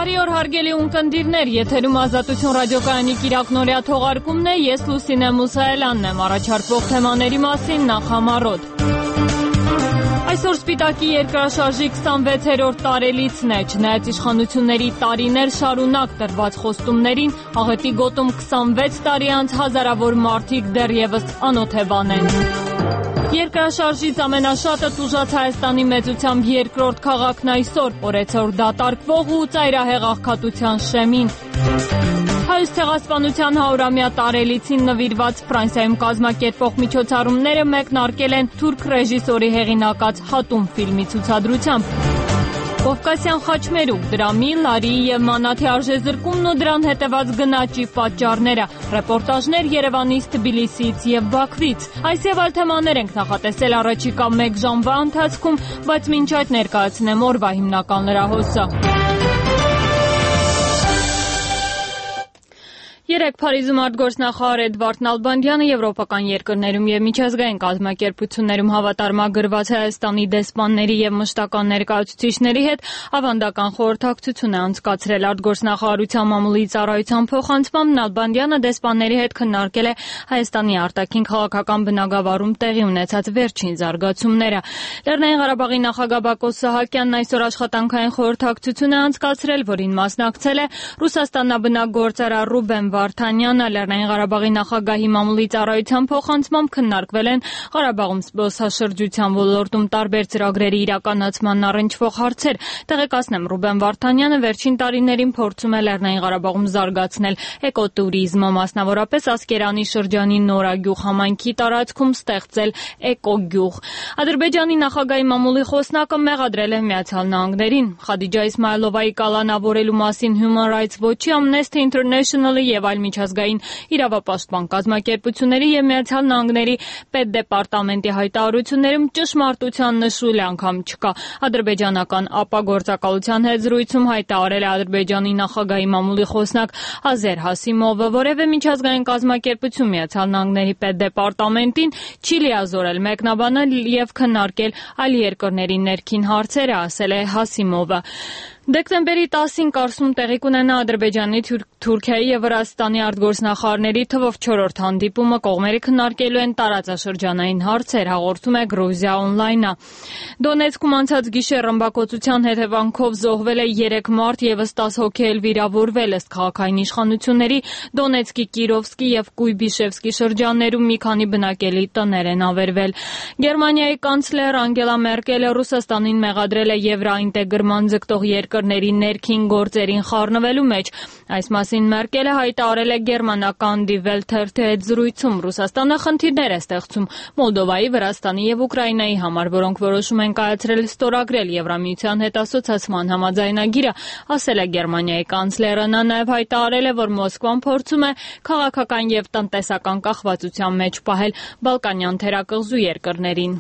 Բարի օր հարգելի ունկնդիրներ, եթերում Ազատություն ռադիոկայանի կիրակնօրյա թողարկումն է, ես Լուսինե Մուսայելյանն եմ, առաջարկվող թեմաների մասին նախ համառոտ։ Այսօր Սպիտակի երկրաշարժի 26-րդ տարելիցն է, չնայած իշխանությունների տարիներ շարունակ տրված խոստումներին, աղետի գոտում 26 տարի անց հազարավոր մարդիկ դեռևս անօթևան են։ Երկրաշարժից ամենաշատը տուժած Հայաստանի մեծությամբ երկրորդ քաղաքն այսօր, օրեցօր դատարկվող ու ծայրահեղ աղքատության շեմին։ Հայոց ցեղասպանության 100-ամյա տարելիցին նվիրված Ֆրանսիայում կազմակերպվող միջոցառումները մեկնարկել են թուրք ռեժիսորի հեղինակած «Հատում» ֆիլմի ցուցադրությամբ։ Կովկասյան խաչմերուկ, դրամի, լարի և մանաթի արժեզրկումն ու դրան հետևած գնաճի պատճառները, ռեպորտաժներ Երևանից, Թբիլիսիից և Բաքվից։ Այս և այլ թեմաներ ենք նախատեսել առաջիկա 1 ժամվա ընթացքում, բայց մինչ այդ ներկայացնեմ օրվա հիմնական լրահոսը։ Երեկ Փարիզում արտգործնախարար Էդվարդ Նալբանդյանը եվրոպական երկրներում և միջազգային կազմակերպություններում հավատարմագրված Հայաստանի դեսպանների և մշտական ներկայացուցիչների հետ ավանդական խորհրդակցություն է անցկացրել արտգործնախարարության մամուլի ծառայության փոխանցմամբ Նալբանդյանը դեսպանների հետ քննարկել է Հայաստանի արտաքին քաղաքական բնագավառում տեղի ունեցած վերջին զարգացումները։ Լեռնային Ղարաբաղի նախագահ Բակո Սահակյանն այսօր աշխատանքային խորհրդակցություն է անցկացրել, որին մասնակցել է Ռուսաստանաբնակ գործարար Ռուբեն Վարդանյանը, Լեռնային Ղարաբաղի նախագահի մամուլի ծառայության փոխանցմամբ քննարկվել են Ղարաբաղում զբոսաշրջության ոլորտում տարբեր ծրագրերի իրականացման առնչվող հարցեր։ Տեղեկացնեմ, Ռուբեն Վարդանյանը վերջին տարիներին փորձում է Լեռնային Ղարաբաղում զարգացնել էկոտուրիզմը, մասնավորապես Ասկերանի շրջանի Նորագյուղ համայնքի տարածքում ստեղծել էկոգյուղ։ Ադրբեջանի նախագահի մամուլի խոսնակը մեղադրել է Միացյալ Նահանգներին։ Խադիջա Իսմայլովայի կալանավորելու մասին Human Rights Watch-ի, Amnesty International-ի և այլ միջազգային իրավապաշտպան կազմակերպությունների և Միացյալ Նահանգների պետդեպարտամենտի հայտարարություններում ճշմարտության նշույլ անգամ չկա։ Ադրբեջանական ԱՊԱ գործակալության հետ զրույցում հայտարարել է Ադրբեջանի նախագահի մամուլի խոսնակ Ազեր Հասիմովը, որևէ միջազգային կազմակերպություն Միացյալ Նահանգների պետդեպարտամենտին չի լիազորել մեկնաբանել և քննարկել այլ երկրների ներքին հարցերը, ասել է Հասիմովը։ Դեկտեմբերի 10-ին Կարսում տեղի կունենա Ադրբեջանի, Թուրքիայի և Վրաստանի արտգործնախարարների թվով 4-րդ հանդիպումը, կողմերը քննարկելու են տարածաշրջանային հարցեր, հաղորդում է Գրուզիա օնլայնը։ Դոնեցկում անցած գիշեր ռմբակոծության հետևանքով զոհվել է 3 մարդ, ևս 10 հոգի էլ վիրավորվել, ըստ քաղաքային իշխանությունների Դոնեցկի, Կիրովսկի և Կույբիշևսկի շրջաններում մի քանի բնակելի տներ են ավերվել։ Գերմանիայի կանցլեր Անգելա Մերկելը Ռուսաստանին մեղադրել է եվրոինտեգրման ձգտող երկրների ներքին գործերին խառնվելու մեջ։ Այս մասին Մերկելը հայտարարել է գերմանական Die Welt թերթի հետ զրույցում։ Ռուսաստանը խնդիրներ է ստեղծում Մոլդովայի, Վրաստանի և Ուկրաինայի համար, որոնք որոշում են կայացրել ստորագրել Եվրամիության հետ ասոցիացման համաձայնագիրը, ասել է Գերմանիայի կանցլերը։ Նա նաև հայտարարել է, որ Մոսկվան փորձում է քաղաքական և տնտեսական կախվածության մեջ պահել Բալկանյան թերակղզու երկրներին։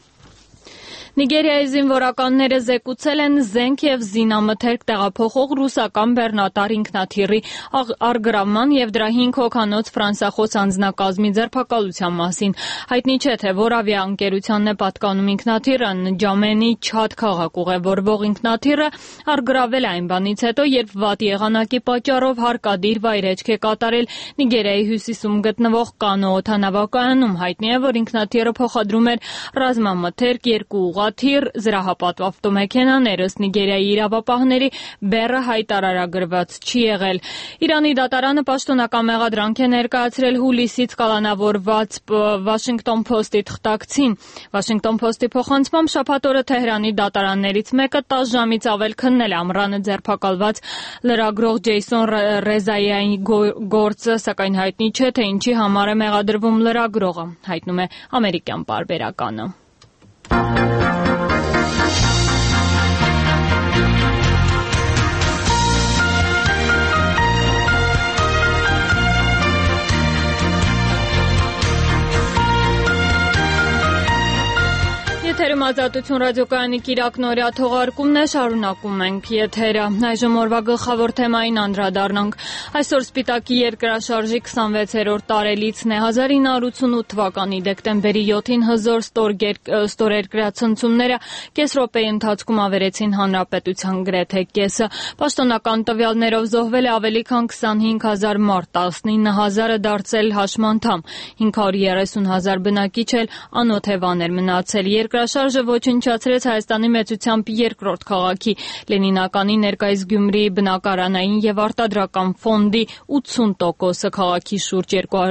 Նիգերիայի զինվորականները զեկուցել են զենք և զինամթերք տեղափոխող ռուսական բեռնատար ինքնաթիռի առգրավման և դրա 5 հոգանոց ֆրանսախոս անձնակազմի ձերբակալության մասին։ Հայտնի չէ, թե որ ավիաընկերությանն է պատկանում ինքնաթիռը։ Նջամենի Չադ քաղաք ուղևորվող ինքնաթիռը առգրավել է այն բանից հետո, երբ վատ եղանակի պատճառով հարկադիր վայրէջք է կատարել Նիգերիայի հյուսիսում գտնվող Կանո օդանավակայանում։ Հայտնի է, որ ինքնաթիռը փոխադրում էր ռազմամթերք, 2 ուղղաթիռ, զրահապատ ավտոմեքենաներ, ըստ Նիգերիայի իրավապահների բեռը հայտարարագրված չի եղել։ Իրանի դատարանը պաշտոնական մեղադրանք է ներկայացրել հուլիսից կալանավորված Washington Post-ի թղթակցին։ Washington Post-ի փոխանցմամբ շաբաթ օրը Թեհրանի դատարաններից մեկը 10 ժամից ավել քննել է ամռանը ձերբակալված լրագրող Ջեյսոն Ռեզայիայի գործը, սակայն հայտնի չէ, թե ինչի համար է մեղադրվում լրագրողը, հայտնում է ամերիկյան պարբերականը։ Եթերում Ազատություն ռադիոկայանի կիրակնօրյա թողարկումն է, շարունակում ենք եթերը։ Այժմ օրվա գլխավոր թեմային անդրադառնանք։ Այսօր Սպիտակի երկրաշարժի 26-րդ տարելիցն է։ 1988 թվականի դեկտեմբերի 7-ին հզոր ստորերկրացնցումները կես րոպեի ընթացքում ավերեցին հանրապետության գրեթե կեսը։ Պաշտոնական տվյալներով զոհվել է ավելի քան 25,000 մարդ, 19,000-ը դարձել հաշմանդամ, 530,000 բնակիչ էլ անօթևան էր մնացել։ Երկրաշարժը ոչնչացրեց Հայաստանի մեծությամբ երկրորդ քաղաքի Լենինականի, ներկայիս Գյումրիի բնակարանային եւ արտադրական ֆոնդի 80%-ը, քաղաքի շուրջ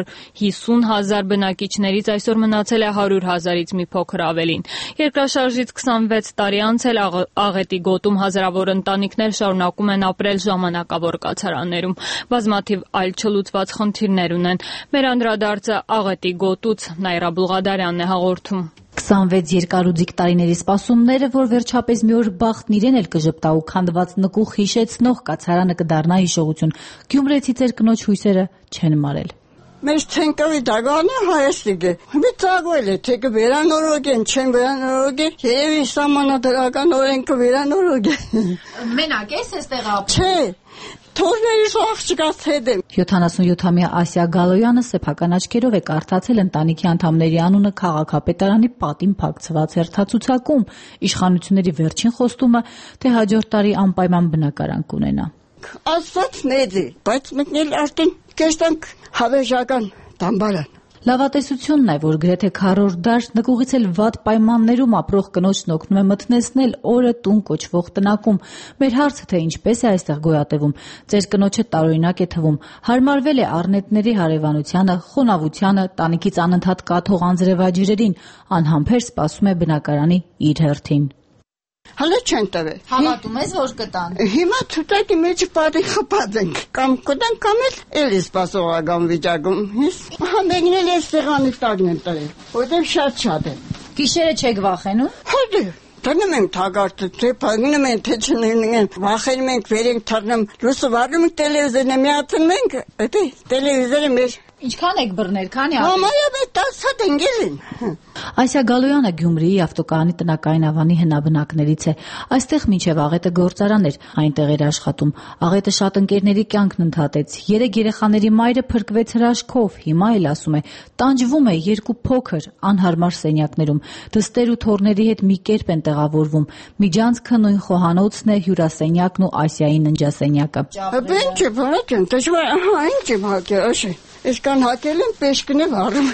250,000 բնակիչներից այսօր մնացել է 100,000-ից մի փոքր ավելին։ Երկրաշարժից 26 տարի անց էլ Աղետի գոտում հազարավոր ընտանիքներ շարունակում են ապրել ժամանակավոր կացարաններում։ Բազմաթիվ այլ չլուծված խնդիրներ ունեն։ Մեր անդրադարձը Աղետի գոտուց Նայրա Բուլղադարյանն է հաղորդում։ 26 երկարուձիգ տարիների սպասումները, որ վերջապես մի օր բախտն իրեն էլ կժպտա ու քանդված նկուղ հիշեցնող կացարանը կդառնա հիշողություն, գյումրեցի ծեր կնոջ հույսերը չեն մարել։ Մեր ցենկավի դագանը հայաստիկը։ Մի ծագվել է, թե կվերանորոգեն, չեն վերանորոգեն, երևի սահմանադրական օրենքը վերանորոգեն։ Մենակ ես այստեղ ապրում։ Չէ։ Թորներիս աղջկաց հետ եմ։ 77-ամյա Ասիա Գալոյանը սեփական աչքերով է կարդացել ընտանիքի անդամների անունը քաղաքապետարանի պատին փակցված հերթացուցակում, իշխանությունների վերջին խոստումը, թե հաջորդ տարի անպայման բնակարան կունենա։ Աստված մեծ է, բայց մենք էլ արդեն կեստանք հավերժական դամբարան։ Լավատեսությունն է, որ գրեթե քառորդ դար նկուղից էլ վատ պայմաններում ապրող կնոջն օգնում է մթնեցնել օրը տուն կոչվող տնակում։ Մեր հարցը, թե ինչպես է այստեղ գոյատևում, ձեր կնոջը տարօրինակ է թվում, հարմարվել է առնետների հարևանությանը, խոնավությանը, տանիքից անընդհատ կաթող անձրևաջրերին, անհամբեր սպասում է բնակարանի իր հերթին։ Հələ չեն տվել։ Հավատում ես, որ կտան։ Հիմա թութակի մեջ պատի խփած ենք։ Կամ կտան, կամ էլ սպասողական վիճակում։ Ահա մեկն էլ այս սեղանի տակն են տվել, որտեղ շատ է։ Գիշերը չեք վախենում։ Հələ դնում ենք թագարտը, թե փակնում են, թե չնեն, վախենում ենք, վերենք թռնում, լույսը վառում ենք տելևիզորը միացնում ենք, դա տելևիզորը մեր Ինչքան եք բռնել, քանի Համարյա 10 հատ ընկերին։ Ասիա Գալոյանը Գյումրիի ավտոկայանի տնակային ավանի հնաբնակներից է։ Այստեղ մինչև Աղետը գործարան էր, այնտեղ էր աշխատում։ Աղետը շատ ընկերների կյանքն ընդհատեց։ 3 երեխաների մայրը փրկվեց հրաշքով, հիմա էլ ասում է, տանջվում է 2 փոքր, անհարմար սենյակներում։ Դստեր ու թորների հետ մի կերպ են տեղավորվում։ Միջանցքը նույն խոհանոցն է, հյուրասենյակն ու Ասիայի ննջասենյակը։ Ինչ է, բանական, դժվար, ինչ եմ հակել, աշե։ Այսքան հակել եմ, պեշկն է վառում։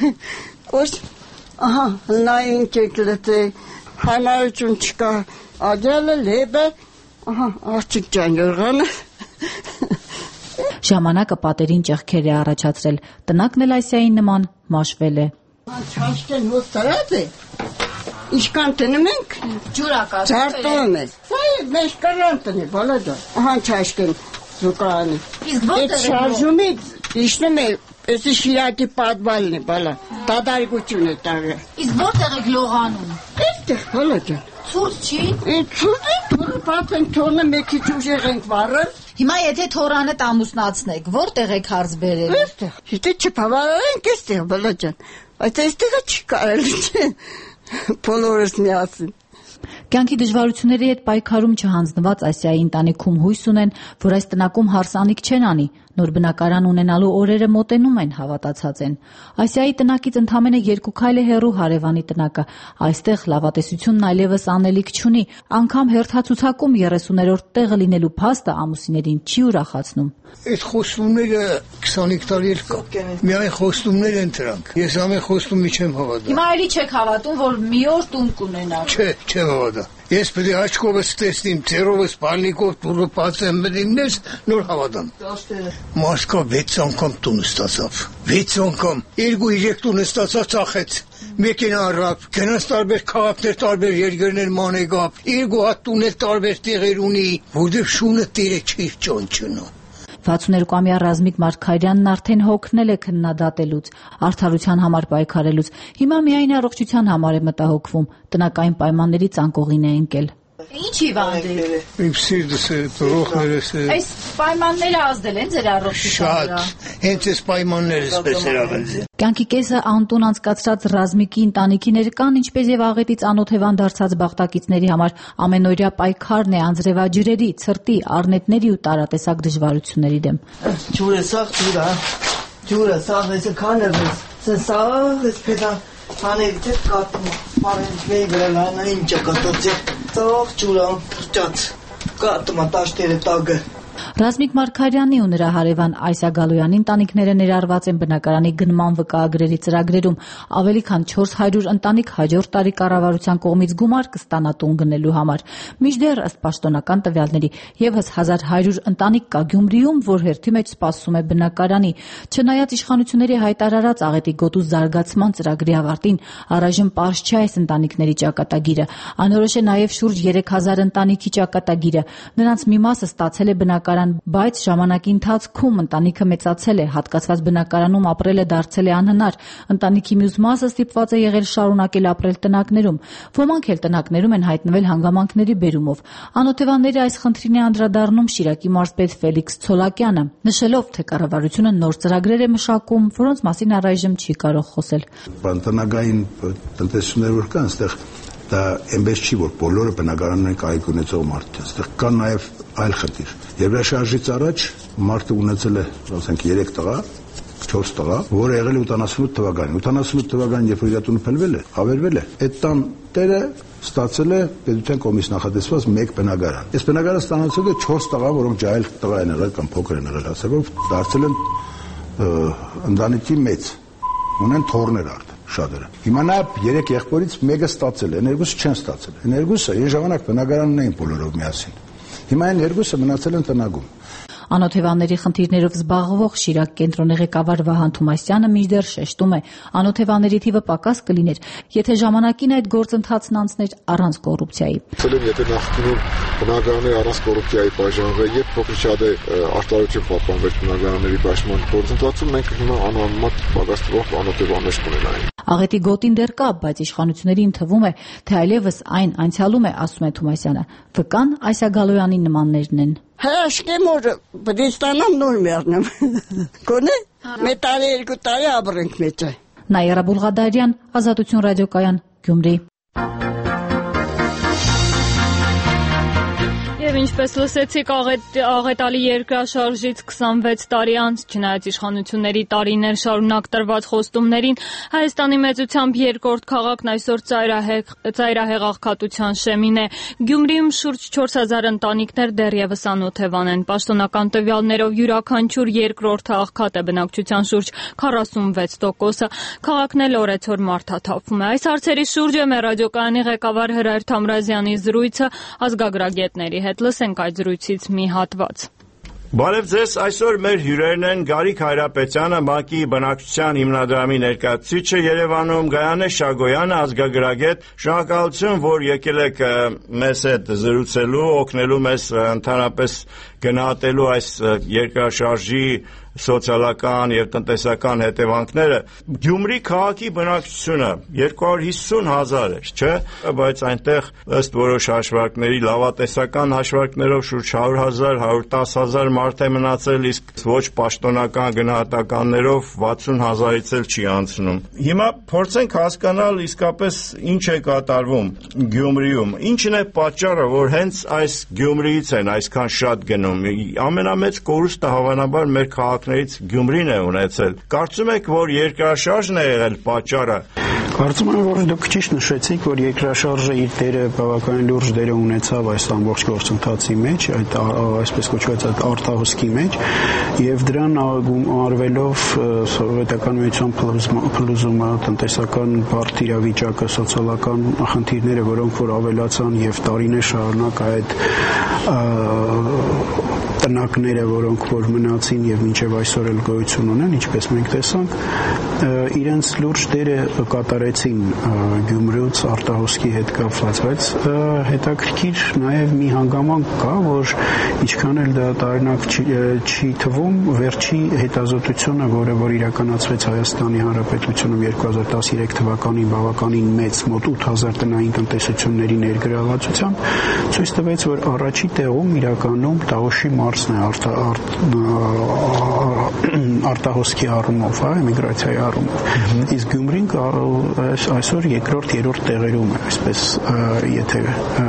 Ահա, նա ինչ եք լծել, համարություն չկա, աջալը, լեբը, ահա, աղջիկ ջան յորղանը։ Ժամանակը պատերին ճեղքեր է առաջացրել, տնակն էլ Ասիայի նման մաշվել է։ Չաշկեն հոս տարած է, ինչքան տնում ենք, ջարտում է։ Սա է մեզ կարան տնի, բալադա, ահա չաշկեն զուկարանի։ Այդ շարժումից իշնում է, Էսի շիրակի պատվալն է, բալա, դադարիկություն է տարը։ Իսկ որտեղ եք լողանում։ Այստեղ, բալա ջան։ Ցուրտ չի։ Ցուրտ է, թորը բաց ենք թորնը մի քիչ ուժեղ ենք վառել։ Հիմա եթե թորանը ամուսնացնեք, որտեղ եք հարց բերել։ Այստեղ, եթե չփավարենք այստեղ, բալա ջան, բայց այստեղը չի կարելի չէ։ Բոլորս միասին։ Կյանքի դժվարությունների հետ պայքարում չհանձնված Ասիայի ընտանիքում հույս ունեն, որ այս տնակում հարսանիք չեն անի, նոր բնակարան ունենալու օրերը մոտենում են, հավատացած են։ Ասիայի տնակից ընդամենը 2 քայլ է հեռու հարևանի տնակը։ Այստեղ լավատեսությունն այլևս անելիք չունի, անգամ հերթացուցակում 30-րդ տեղը լինելու փաստը ամուսիներին չի ուրախացնում։ Այդ խոստումները 25 տարի էլ կա։ Միայն խոստումներ են դրանք։ Ես ամեն խոստումի չեմ հավատա։ Հիմա էլի չեք հավատում, որ մի օր տուն կունենաք։ Չէ, չեմ հավատա։ Ես պետք է աչքովս տեսնեմ, ձեռովս բալիկով դուրը բացեմ, մտիմնես նոր հավատամ։ Մաշկա 6 անգամ տուն ստացավ։ 6 անգամ 2-3 տուն ստացավ ծախեց։ Մեկին առավ, գնաց տարբեր քաղաքներ, տարբեր երկրներ մանեգապ, 2 հատ տունել տարբեր տեղեր ունի, որտեղ շունը տերը չի ճոնչնում։ 62-ամյա Ռազմիկ Մարգարյանն արդեն հոգնել է քննադատելուց, արդարության համար պայքարելուց։ Հիմա միայն առողջության համար է մտահոգվում, տնակային պայմաններից անկողին է ընկել։ Ինչ հիվանդ է։ Իմ սիրտս է, բողոքներս է։ Այս պայմանները ազդել են ձեր առողջության վրա։ Հենց այս պայմանները սպես երավել։ Կյանքի կեսը անտուն անցկացրած Ռազմիկի ընտանիքի ներկան, ինչպես եւ աղետից անօթևան դարձած բախտակիցների համար ամենօրյա պայքարն է անձրևաջրերի, ցրտի, առնետների ու տարատեսակ դժվարությունների դեմ։ Ջուրը սաղ ջուրը սաղ էս կաներս սաղ էս պետա հանելիք կատում մարենջի վրա նային ճակատոցը սաղ ջուրը ճած կատում տաշտերը տագը Ռազմիկ Մարգարյանի ու նրա հարևան Այսա Գալոյանի ընտանիքները ներառված են բնակարանի գնման վկայագրերի ծրագրերում։ Ավելի քան 400 ընտանիք հաջորդ տարի կառավարության կողմից գումար կստանա տուն գնելու համար։ Մինչդեռ ըստ պաշտոնական տվյալների եւս 1100 ընտանիք կա Գյումրիում, որ հերթի մեջ սպասում է բնակարանի։ Չնայած իշխանությունների հայտարարած աղետի գոտու զարգացման ծրագրի ավարտին, առայժմ պարզ չէ այս ընտանիքների ճակատագիրը։ Անորոշ է նաեւ շուրջ 3000 ընտանիքի ճակատագիրը։ Նրանց մի մասը ստացել է բնակարան, բայց ժամանակի ընթացքում ընտանիքը մեծացել է, հատկացված բնակարանում ապրելը դարձել է անհնար։ Ընտանիքի մյուս մասը ստիպված է եղել շարունակել ապրել տնակներում։ Ոմանք էլ տնակներում են հայտնվել հանգամանքների բերումով։ Անօթևանների այս խնդրին է անդրադառնում Շիրակի մարզպետ Ֆելիքս Ցոլակյանը, նշելով, թե կառավարությունը նոր ծրագրեր է մշակում, որոնց մասին առայժմ չի կարող խոսել։ Բանտանագային տնտեսություններ որ կան, այստեղ դա այնպես չի, որ բոլորը բնակարաններ կայք ունեցող մարդ է։ Այստեղ կա նաև այլ խնդիր։ Եվրաշարժից առաջ մարդը ունեցել է, ասենք 3 տղա, 4 տղա, որը եղել է 88 թվականին։ 88 թվականին, երբ որ իր տունը փնվել է, ավերվել է, այդ տան տերը ստացել է պետության կողմից նախատեսված 1 բնակարան։ Այս բնակարանը ստանացել է 4 տղա, որոնք ջահել տղա են եղել կամ փոքր են եղել, ասելով դարձել են ընտանիքի մեծ, ունեն թոռներ արդեն շատերը։ Հիմա նա 3 եղբորից մեկը ստացել է, այն երկուսը չեն ստացել։ Այն երկուսը այն ժամանակ բնակարանն էին բոլորով միասին։ Հիմա այն երկուսը մնացել են տնակում։ Անօթևանների խնդիրներով զբաղվող Շիրակ կենտրոնի ղեկավար Վահան Թումասյանը մինչդեռ շեշտում է, անօթևանների թիվը պակաս կլիներ, եթե ժամանակին այդ գործընթացն անցներ առանց կոռուպցիայի։ Ցելեն եթե նախկինում բնակարանները առանց կոռուպցիայի բաժանվել, երբ փոքր-շատ արտարություն պահպանվեց բնակարանների բաշխման գործընթացում, մենք հիմա անհամեմատ պակաս թվով անօթևաններ կունենայինք։ Աղետի գոտին դեռ կա, բայց իշխանություններին թվում է, թե այլևս այն անցյալում է, ասում է Թումասյանը։ Վկան Այսա Գալոյանի նմաններն են։ Հաշկեմ որ բդիստանամ նոր մեռնեմ։ Կոնե մեկ տարի 2 տարի ապրենք մեծ։ Նաիրա Բուլղադարյան, Ազատություն ռադիոկայան, Գյումրի։ Եվ ինչպես լսեցիք, աղետալի երկրաշարժից 26 տարի անց, չնայած իշխանությունների տարիներ շարունակ տրված խոստումներին, Հայաստանի մեծությամբ երկրորդ քաղաքն այսօր ծայրահեղ աղքատության շեմին է։ Գյումրիում շուրջ 4000 ընտանիքներ դեռևս անօթևան են։ Պաշտոնական տվյալներով յուրաքանչյուր երկրորդը աղքատ է, բնակչության շուրջ 46%-ը։ Քաղաքն էլ օրեցօր մարդաթափվում է։ Այս հարցերի շուրջ է մեր ռադիոկայանի ղեկավար Հրայր Թամրազյանի զրույցը ազգագրագետների հետ։ Լսենք այդ զրույցից մի հատված։ Բարև ձեզ, այսօր մեր հյուրերն են Գարիկ Հայրապետյանը, ՄԱԿ-ի բնակչության հիմնադրամի ներկայացուցիչը Երևանում, Գայանե Շագոյանը, ազգագրագետ։ Շնորհակալություն, որ եկել եք մեզ հետ զրուցելու, օգնելու մեզ ընդհանրապես գնահատելու այս երկրաշարժի սոցիալական եւ տնտեսական հետևանքները։ Գյումրի քաղաքի բնակչությունը 250,000 էր, չէ՞, բայց այնտեղ ըստ որոշ հաշվարկների լավատեսական հաշվարկներով շուրջ 100,000, 110,000 մարդ է մնացել, իսկ ոչ պաշտոնական գնահատականներով 60,000-ից էլ չի անցնում։ Հիմա փորձենք հասկանալ իսկապես ինչ է կատարվում Գյումրիում։ Ինչն է պատճառը, որ հենց այս Գյումրիից են այսքան շատ գնում։ Ամենամեծ կորուստը հավանաբար մեր քաղաքներից Գյումրին է ունեցել։ Կարծում եք, որ երկրաշարժն է եղել պատճառը։ Կարծում եմ, որ դուք ճիշտ նշեցիք, որ երկրաշարժը իր դերը բավականին լուրջ դերը ունեցավ այս ամբողջ գործընթացի մեջ, այդ այսպես կոչված այդ արտահոսքի մեջ, եւ դրան արվելով սովետական միության փլուզումը, տնտեսական բարդ իրավիճակը, սոցիալական խնդիրները, որոնք որ ավելացան եւ տարիներ շարունակ այդ տնակները, որոնք որ մնացին եւ մինչեւ այսօր էլ գոյություն ունեն, ինչպես մենք տեսանք, իրենց լուրջ դերը կատարեցին Գյումրուց արտահոսքի հետ կապված, բայց հետաքրքիր նաև մի հանգամանք կա, որ ինչքան էլ դա տարօրինակ չի թվում, վերջի հետազոտությունը, որ իրականացվեց Հայաստանի Հանրապետությունում 2013 թվականին բավականին մեծ մոտ 8000 տնային տնտեսությունների ներգրավվածությամբ ցույց տվեց, որ առաջի տեղում իրականում Տավուշի մարզն է արտահոսքի առումով, էմիգրացիայի առումով։ Իսկ Գյումրին այսօր երկրորդ, երրորդ տեղերում է, այսպես եթե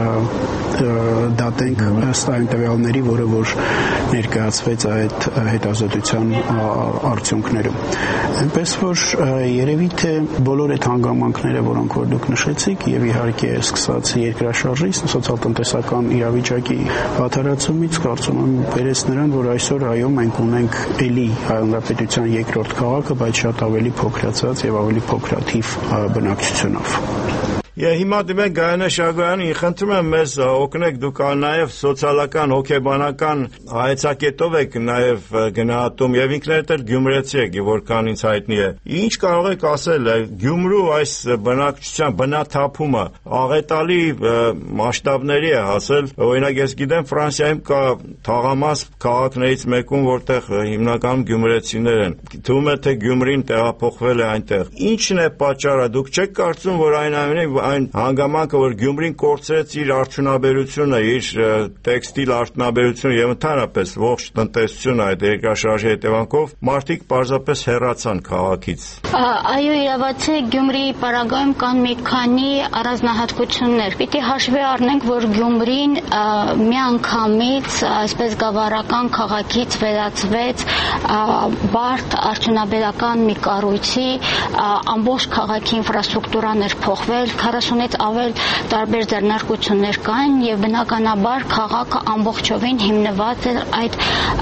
դատենք ըստ այն տվյալների, որը որ ներկայացվեց այդ հետազոտության արդյունքներում։ Այնպես որ երևի թե բոլոր այդ հանգամանքները, որոնք որ դուք նշեցիք, եւ իհարկե սկսած երկրաշարժից, սոցիալ-տնտեսական իրավիճակի վատթարացումից, կարծում եմ բերեց նրան, որ այսօր այո մենք ունենք էլի Հանրապետության երկրորդ քաղաքը, բայց շատ ավելի փոքրացած եւ ավելի փոքրաթիվ բնակչությունով։ Հիմա դիմենք Գայանե Շագոյանին, խնդրում եմ մեզ օգնեք, դուք նաև սոցիալական, հոգեբանական հայեցակետով եք նաև գնահատում եւ ինքներդ էլ գյումրեցի եք, որքան ինձ հայտնի է։ Ինչ կարող եք ասել Գյումրու այս բնակչության բնաթափումը աղետալի մասշտաբների է հասել, օրինակ ես գիտեմ Ֆրանսիայում կա թաղամաս քաղաքներից մեկում, որտեղ հիմնականում գյումրեցիներ են։ Թվում է թե Գյումրին տեղափոխվել է այնտեղ։ Ինչն է պատճառը, դուք չեք կարծում, որ այն հանգամանքը, որ Գյումրին կորցրեց իր արդյունաբերությունը, իր տեքստիլ արդյունաբերությունը եւ ընդհանրապես ողջ տնտեսությունը այդ երկրաշարժի հետևանքով մարդիկ պարզապես հեռացան քաղաքից։ Այո, իրավաց է, Գյումրիի պարագայում կան մի քանի առանձնահատկություններ։ Պիտի հաշվի առնենք, որ Գյումրին միանգամից այսպես գավառական քաղաքից վերածվեց բարդ արդյունաբերական մի կառույցի, ամբողջ քաղաքի ինֆրաստրուկտուրան էր փոխվել, 40-ից ավել տարբեր ձեռնարկություններ կային եւ բնականաբար քաղաքը ամբողջովին հիմնված էր այդ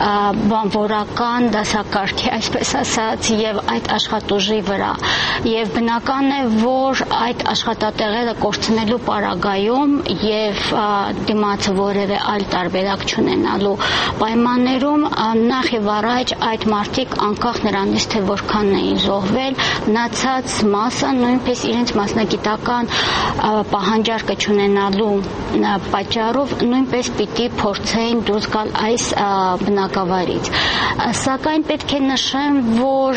բանվորական դասակարգի, այսպես ասած, եւ այդ աշխատուժի վրա։ Եվ բնական է, որ այդ աշխատատեղերը կորցնելու պարագայում եւ դիմաց որևէ այլ տարբերակ չունենալու պայմաններում նախ եւ առաջ այդ մարդիկ անկախ նրանից թե որքան էին զոհվել, մնացած մասը նույնպես իրենց մասնագիտական պահանջարկը չունենալու պատճառով նույնպես պիտի փորձեին դուրս գալ այս բնակավարից։ Սակայն պետք է նշեմ, որ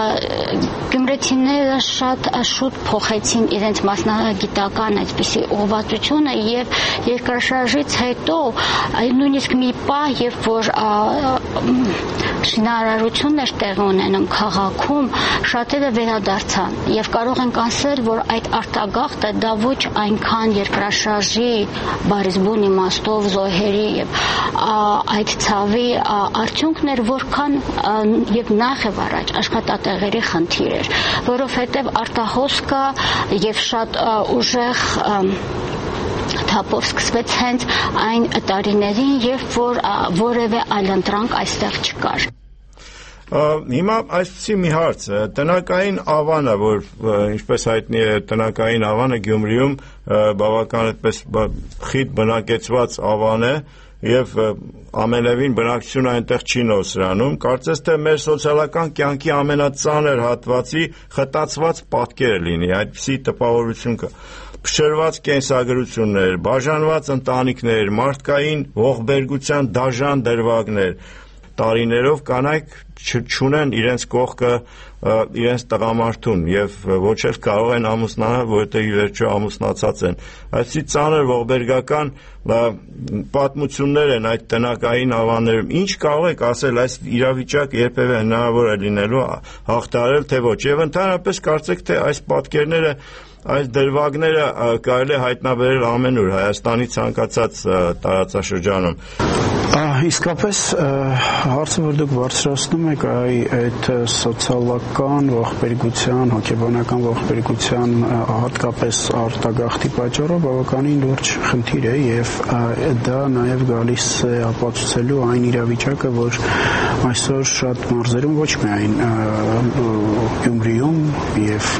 գյումրեցիները շատ շուտ փոխեցին իրենց մասնագիտական այսպիսի ուղղվածությունը եւ երկրաշարժից հետո նույնիսկ մի պահ, երբ որ շինարարություններ տեղի ունենում քաղաքում, շատերը վերադարձան եւ կարող ենք ասել, որ այդ արտագաղթը դա ոչ այնքան երկրաշարժի բարիզբուն իմաստով զոհերի եւ այդ ցավի արդյունքն էր, որքան եւ նախ եւ առաջ աշխատատեղերի խնդիր էր, որովհետեւ արտահոսքը եւ շատ ուժեղ թափով սկսվեց հենց այն տարիներին, երբ որ որևէ այլընտրանք այստեղ չկար։ Հիմա այսպեսի մի հարց, տնակային ավանը, որ ինչպես հայտնի է տնակային ավանը Գյումրիում բավական այդպես խիտ բնակեցված ավան է եւ ամենևին բնակչությունը այնտեղ չի նոսրանում, կարծես թե մեր սոցիալական կյանքի ամենածանր հատվածի խտացված պատկերը լինի, այդպիսի տպավորություն կա։ Փշրված կենսագրություններ, բաժանված ընտանիքներ, մարդկային ողբերգության դաժան դրվագներ, տարիներով կանայք չունեն իրենց կողքը իրենց տղամարդուն եւ ոչ էլ կարող են ամուսնանալ, որովհետեւ ի վերջո ամուսնացած են։ Այսպիսի ծանր ողբերգական պատմություններ են այդ տնակային ավաններում։ Ինչ կարող եք ասել, այս իրավիճակը երբևէ հնարավոր է լինելու հաղթահարել, թե ոչ։ Եվ ընդհանրապես կարծեք, թե այս պատկերները այս դրվագները կարելի է հայտնաբերել ամենուր Հայաստանի ցանկացած տարածաշրջանում։ Իսկապես հարցը, որ դուք բարձրացնում եք, այդ սոցիալական ողբերգության, հոգեբանական ողբերգության հատկապես արտագաղթի պատճառով բավականին լուրջ խնդիր է եւ դա նաեւ գալիս է ապացուցելու այն իրավիճակը, որ այսօր շատ մարզերում ոչ միայն Գյումրիում եւ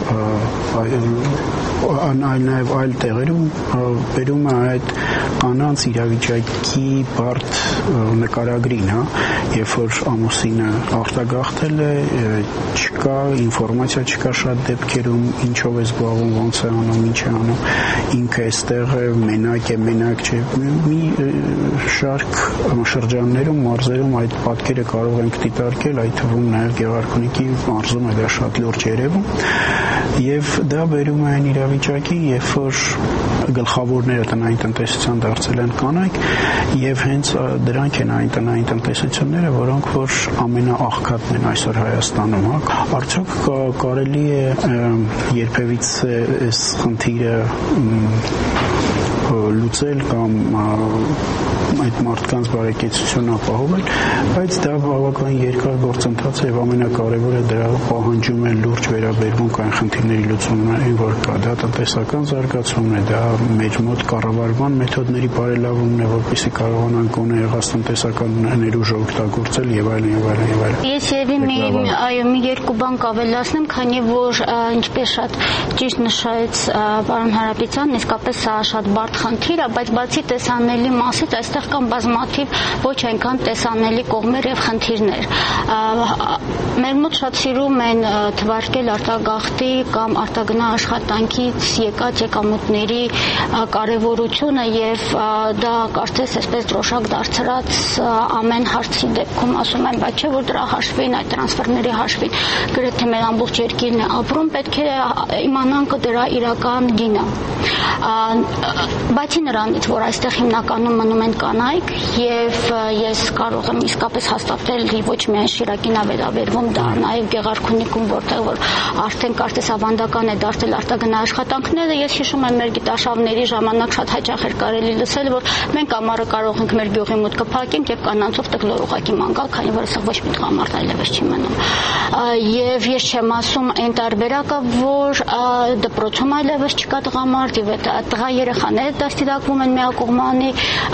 նաեւ այլ տեղերում բերում է այդ կանանց իրավիճակի բարդ նկարագրին, երբ որ ամուսինը արտագաղթել է, չկա ինֆորմացիա, չկա շատ դեպքերում ինչով է զբաղվում, ոնց է անում, ինչ է անում, ինքը այստեղ է, մենակ չէ, մի շարք շրջաններում, մարզերում այդ պատկերը կարող ենք դիտարկել, այդ թվում նաև Գեղարքունիքի մարզում է դա շատ լուրջ երևում, եւ դա բերում է այն իրավիճակի, երբ որ գլխավորները տնային տնտեսության դարձել են կանայք եւ հենց դրանք են այն տնային տնտեսությունները, որոնք որ ամենաաղքատն են այսօր Հայաստանում, արդյոք կարելի է երբևիցե այս խնդիրը լուծել կամ այդ մարդկանց բարեկեցությունը ապահովել, բայց դա բավական երկար գործընթաց է եւ ամենակարևորը դրա պահանջում է լուրջ վերաբերմունք այն խնդիրների լուծումներին, որ կա, դա տնտեսական զարգացումն է, դա մեր մոտ կառավարման մեթոդների բարելավումն է, որպեսզի կարողանանք գոնե եղած տնտեսական ներուժը օգտագործել եւ այլն եւ այլն եւ այլն։ Ես մի երկու բան կավելացնեմ, քանի որ ինչպես շատ ճիշտ նշեց պարոն Հարապետյանն, իսկապես սա շատ բարդ խնդիր է, բայց բացի տեսանելի մասից այստեղ կան բազմաթիվ ոչ այնքան տեսանելի կողմեր եւ խնդիրներ։ Մեր մոտ շատ սիրում են թվարկել արտագաղթի կամ արտագնա աշխատանքից եկած եկամուտների կարևորությունը եւ դա կարծես այսպես դրոշակ դարձրած ամեն հարցի դեպքում ասում են, բայց չէ որ դրա հաշվին, այդ տրանսֆերների հաշվին գրեթե մեր ամբողջ երկիրն է ապրում, պետք է իմանանք դրա իրական գինը։ Բացի նրանից, որ այստեղ հիմնականում մնում են կանայք եւ ես կարող եմ իսկապես հաստատել ոչ միայն Շիրակին է վերաբերվում, դա նաեւ Գեղարքունիքում, որտեղ որ արդեն կարծես ավանդական է դարձել արտագնա աշխատանքները, ես հիշում եմ մեր գիտաշավների ժամանակ շատ հաճախ էր կարելի լսել, որ մենք ամառը կարող ենք մեր գյուղի մուտքը փակենք եւ կանանցով տկլոր ուղակի ման գալ, քանի որ սա ոչ մի տղամարդ այլևս չի մնում։ Եվ ես չեմ ասում այն տարբերակը, որ դպրոցում այլևս չկա տղամարդ եւ տղա երեխաները դաստիարակվում են միակողմանի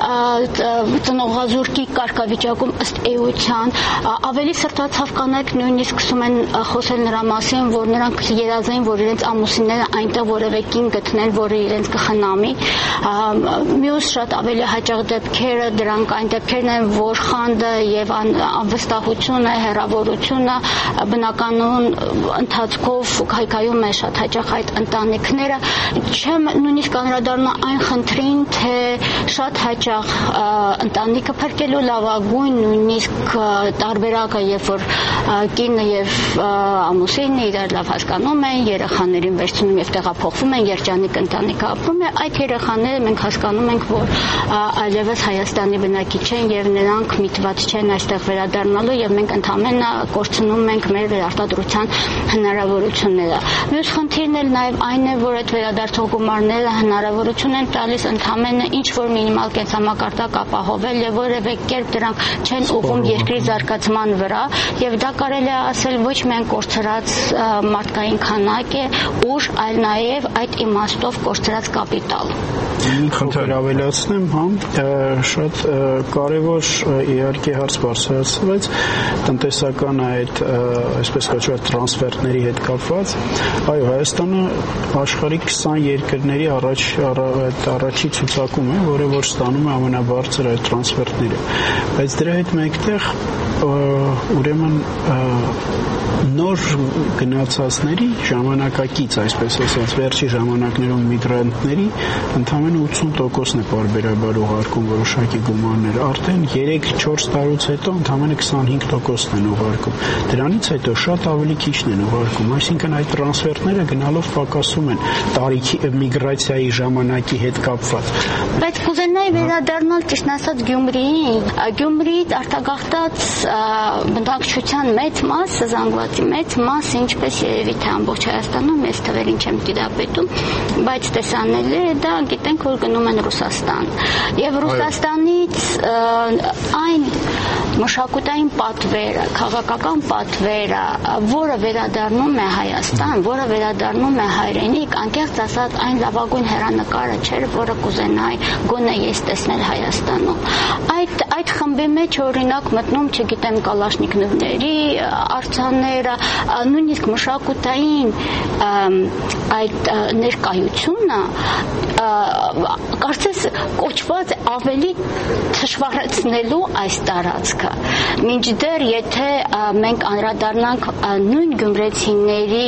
ծնողազուրկի կարգավիճակում ըստ էության, ավելի սրտացավ կանայք նույնիսկ սկսում են խոսել նրա մասին, որ նրանք երազային, որ իրենց ամուսինները այնտեղ որևէ կին գտնեն, որը իրենց կխնամի։ Մյուս շատ ավելի հաճախ դեպքերը դրանք այն դեպքերն են, որ խանդը եւ անվստահությունը, հեռավորությունը բնականon ընթացքով հայկայում է շատ հաճախ այդ ընտանիքները։ Չեմ նույնիսկ անդրադառնա այն խնդրին, թե շատ հաճախ ընտանիքը փրկելու լավագույն նույնիսկ տարբերակը, երբ որ կինը եւ ամուսինը իրար լավ հասկանում են, երեխաներին վերցնում եւ տեղափոխվում են, երջանիկ ընտանիքը ապրում է, այդ երեխաները մենք հասկանում ենք, որ այլևս Հայաստանի բնակիչ են եւ նրանք միտված չեն այստեղ վերադառնալու եւ մենք ընդհանրապես կորցնում ենք մեր վերարտադրության հնարավորությունները։ Մյուս խնդիրն էլ նաեւ այն է, որ այդ վերադարձող գումարները հնարավորություն են տալիս ընդհանրապես ինչ որ մինիմալ կենսամակարդակ ապահովել եւ որևէ կերպ դրանք չեն ուղղում երկրի զարգացման վրա եւ դա կարելի է ասել ոչ միայն կորցրած մարդկային քանակ է, ուժ, այլ նաեւ այդ իմաստով կորցրած կապիտալ։ Խնդիր ավելացնեմ, շատ կարևոր իհարկե հարց բարձրացվեց տնտեսական այդ այսպես կոչված տրանսֆերների հետ կապված։ Այո, Հայաստանը աշխարհի 20 երկրների առաջի ցուցակում է, որը որ ստանում է ամենաբարձր այդ տրանսֆերները։ Բայց դրա հետ մեկտեղ ուրեմն նոր գնացածների ժամանակակից, այսպես ասած, վերջի ժամանակներում միգրանտների ընդհանրապես 80%-ն է պարբերաբար ուղարկում որոշակի գումարներ։ Արդեն 3-4 տարուց հետո ընդհանրապես 25%-ն են ուղարկում։ Դրանից հետո շատ ավելի քիչն են ուղարկում, այսինքն այդ տրանսֆերները գնալով պակասում են տարիքի միգրացիայի ժամանակի հետ կապված։ Բայց կուզենայի վերադառնալ ճիշտ ասած Գյումրիին։ Գյումրիից արտագաղթած բնակչության մեծ մասը, զանգվածի մեծ մասը, ինչպես երևի թե ամբողջ Հայաստանում, ես թվերին չեմ տիրապետում, բայց տեսանելի է դա, գիտենք, որ գնում են Ռուսաստան։ Եվ Ռուսաստանից այն մշակութային պատվերը, քաղաքական պատվերը, որը վերադառնում է Հայաստան, որը վերադառնում է հայրենիք, անկեղծ ասած այն լավագույն հերանեկարը չէր, որը կուզենայի գոնե ես տեսնել Հայաստանում։ Այդ խմբի մեջ օրինակ մտնում, չգիտեմ, կալաշնիկովների արձանները, նույնիսկ մշակութային այդ ներկայությունը կարծես կոչված ավելի թշվառեցնելու այս տարածքը։ Մինչդեռ եթե մենք անդրադառնանք նույն գյումրեցիների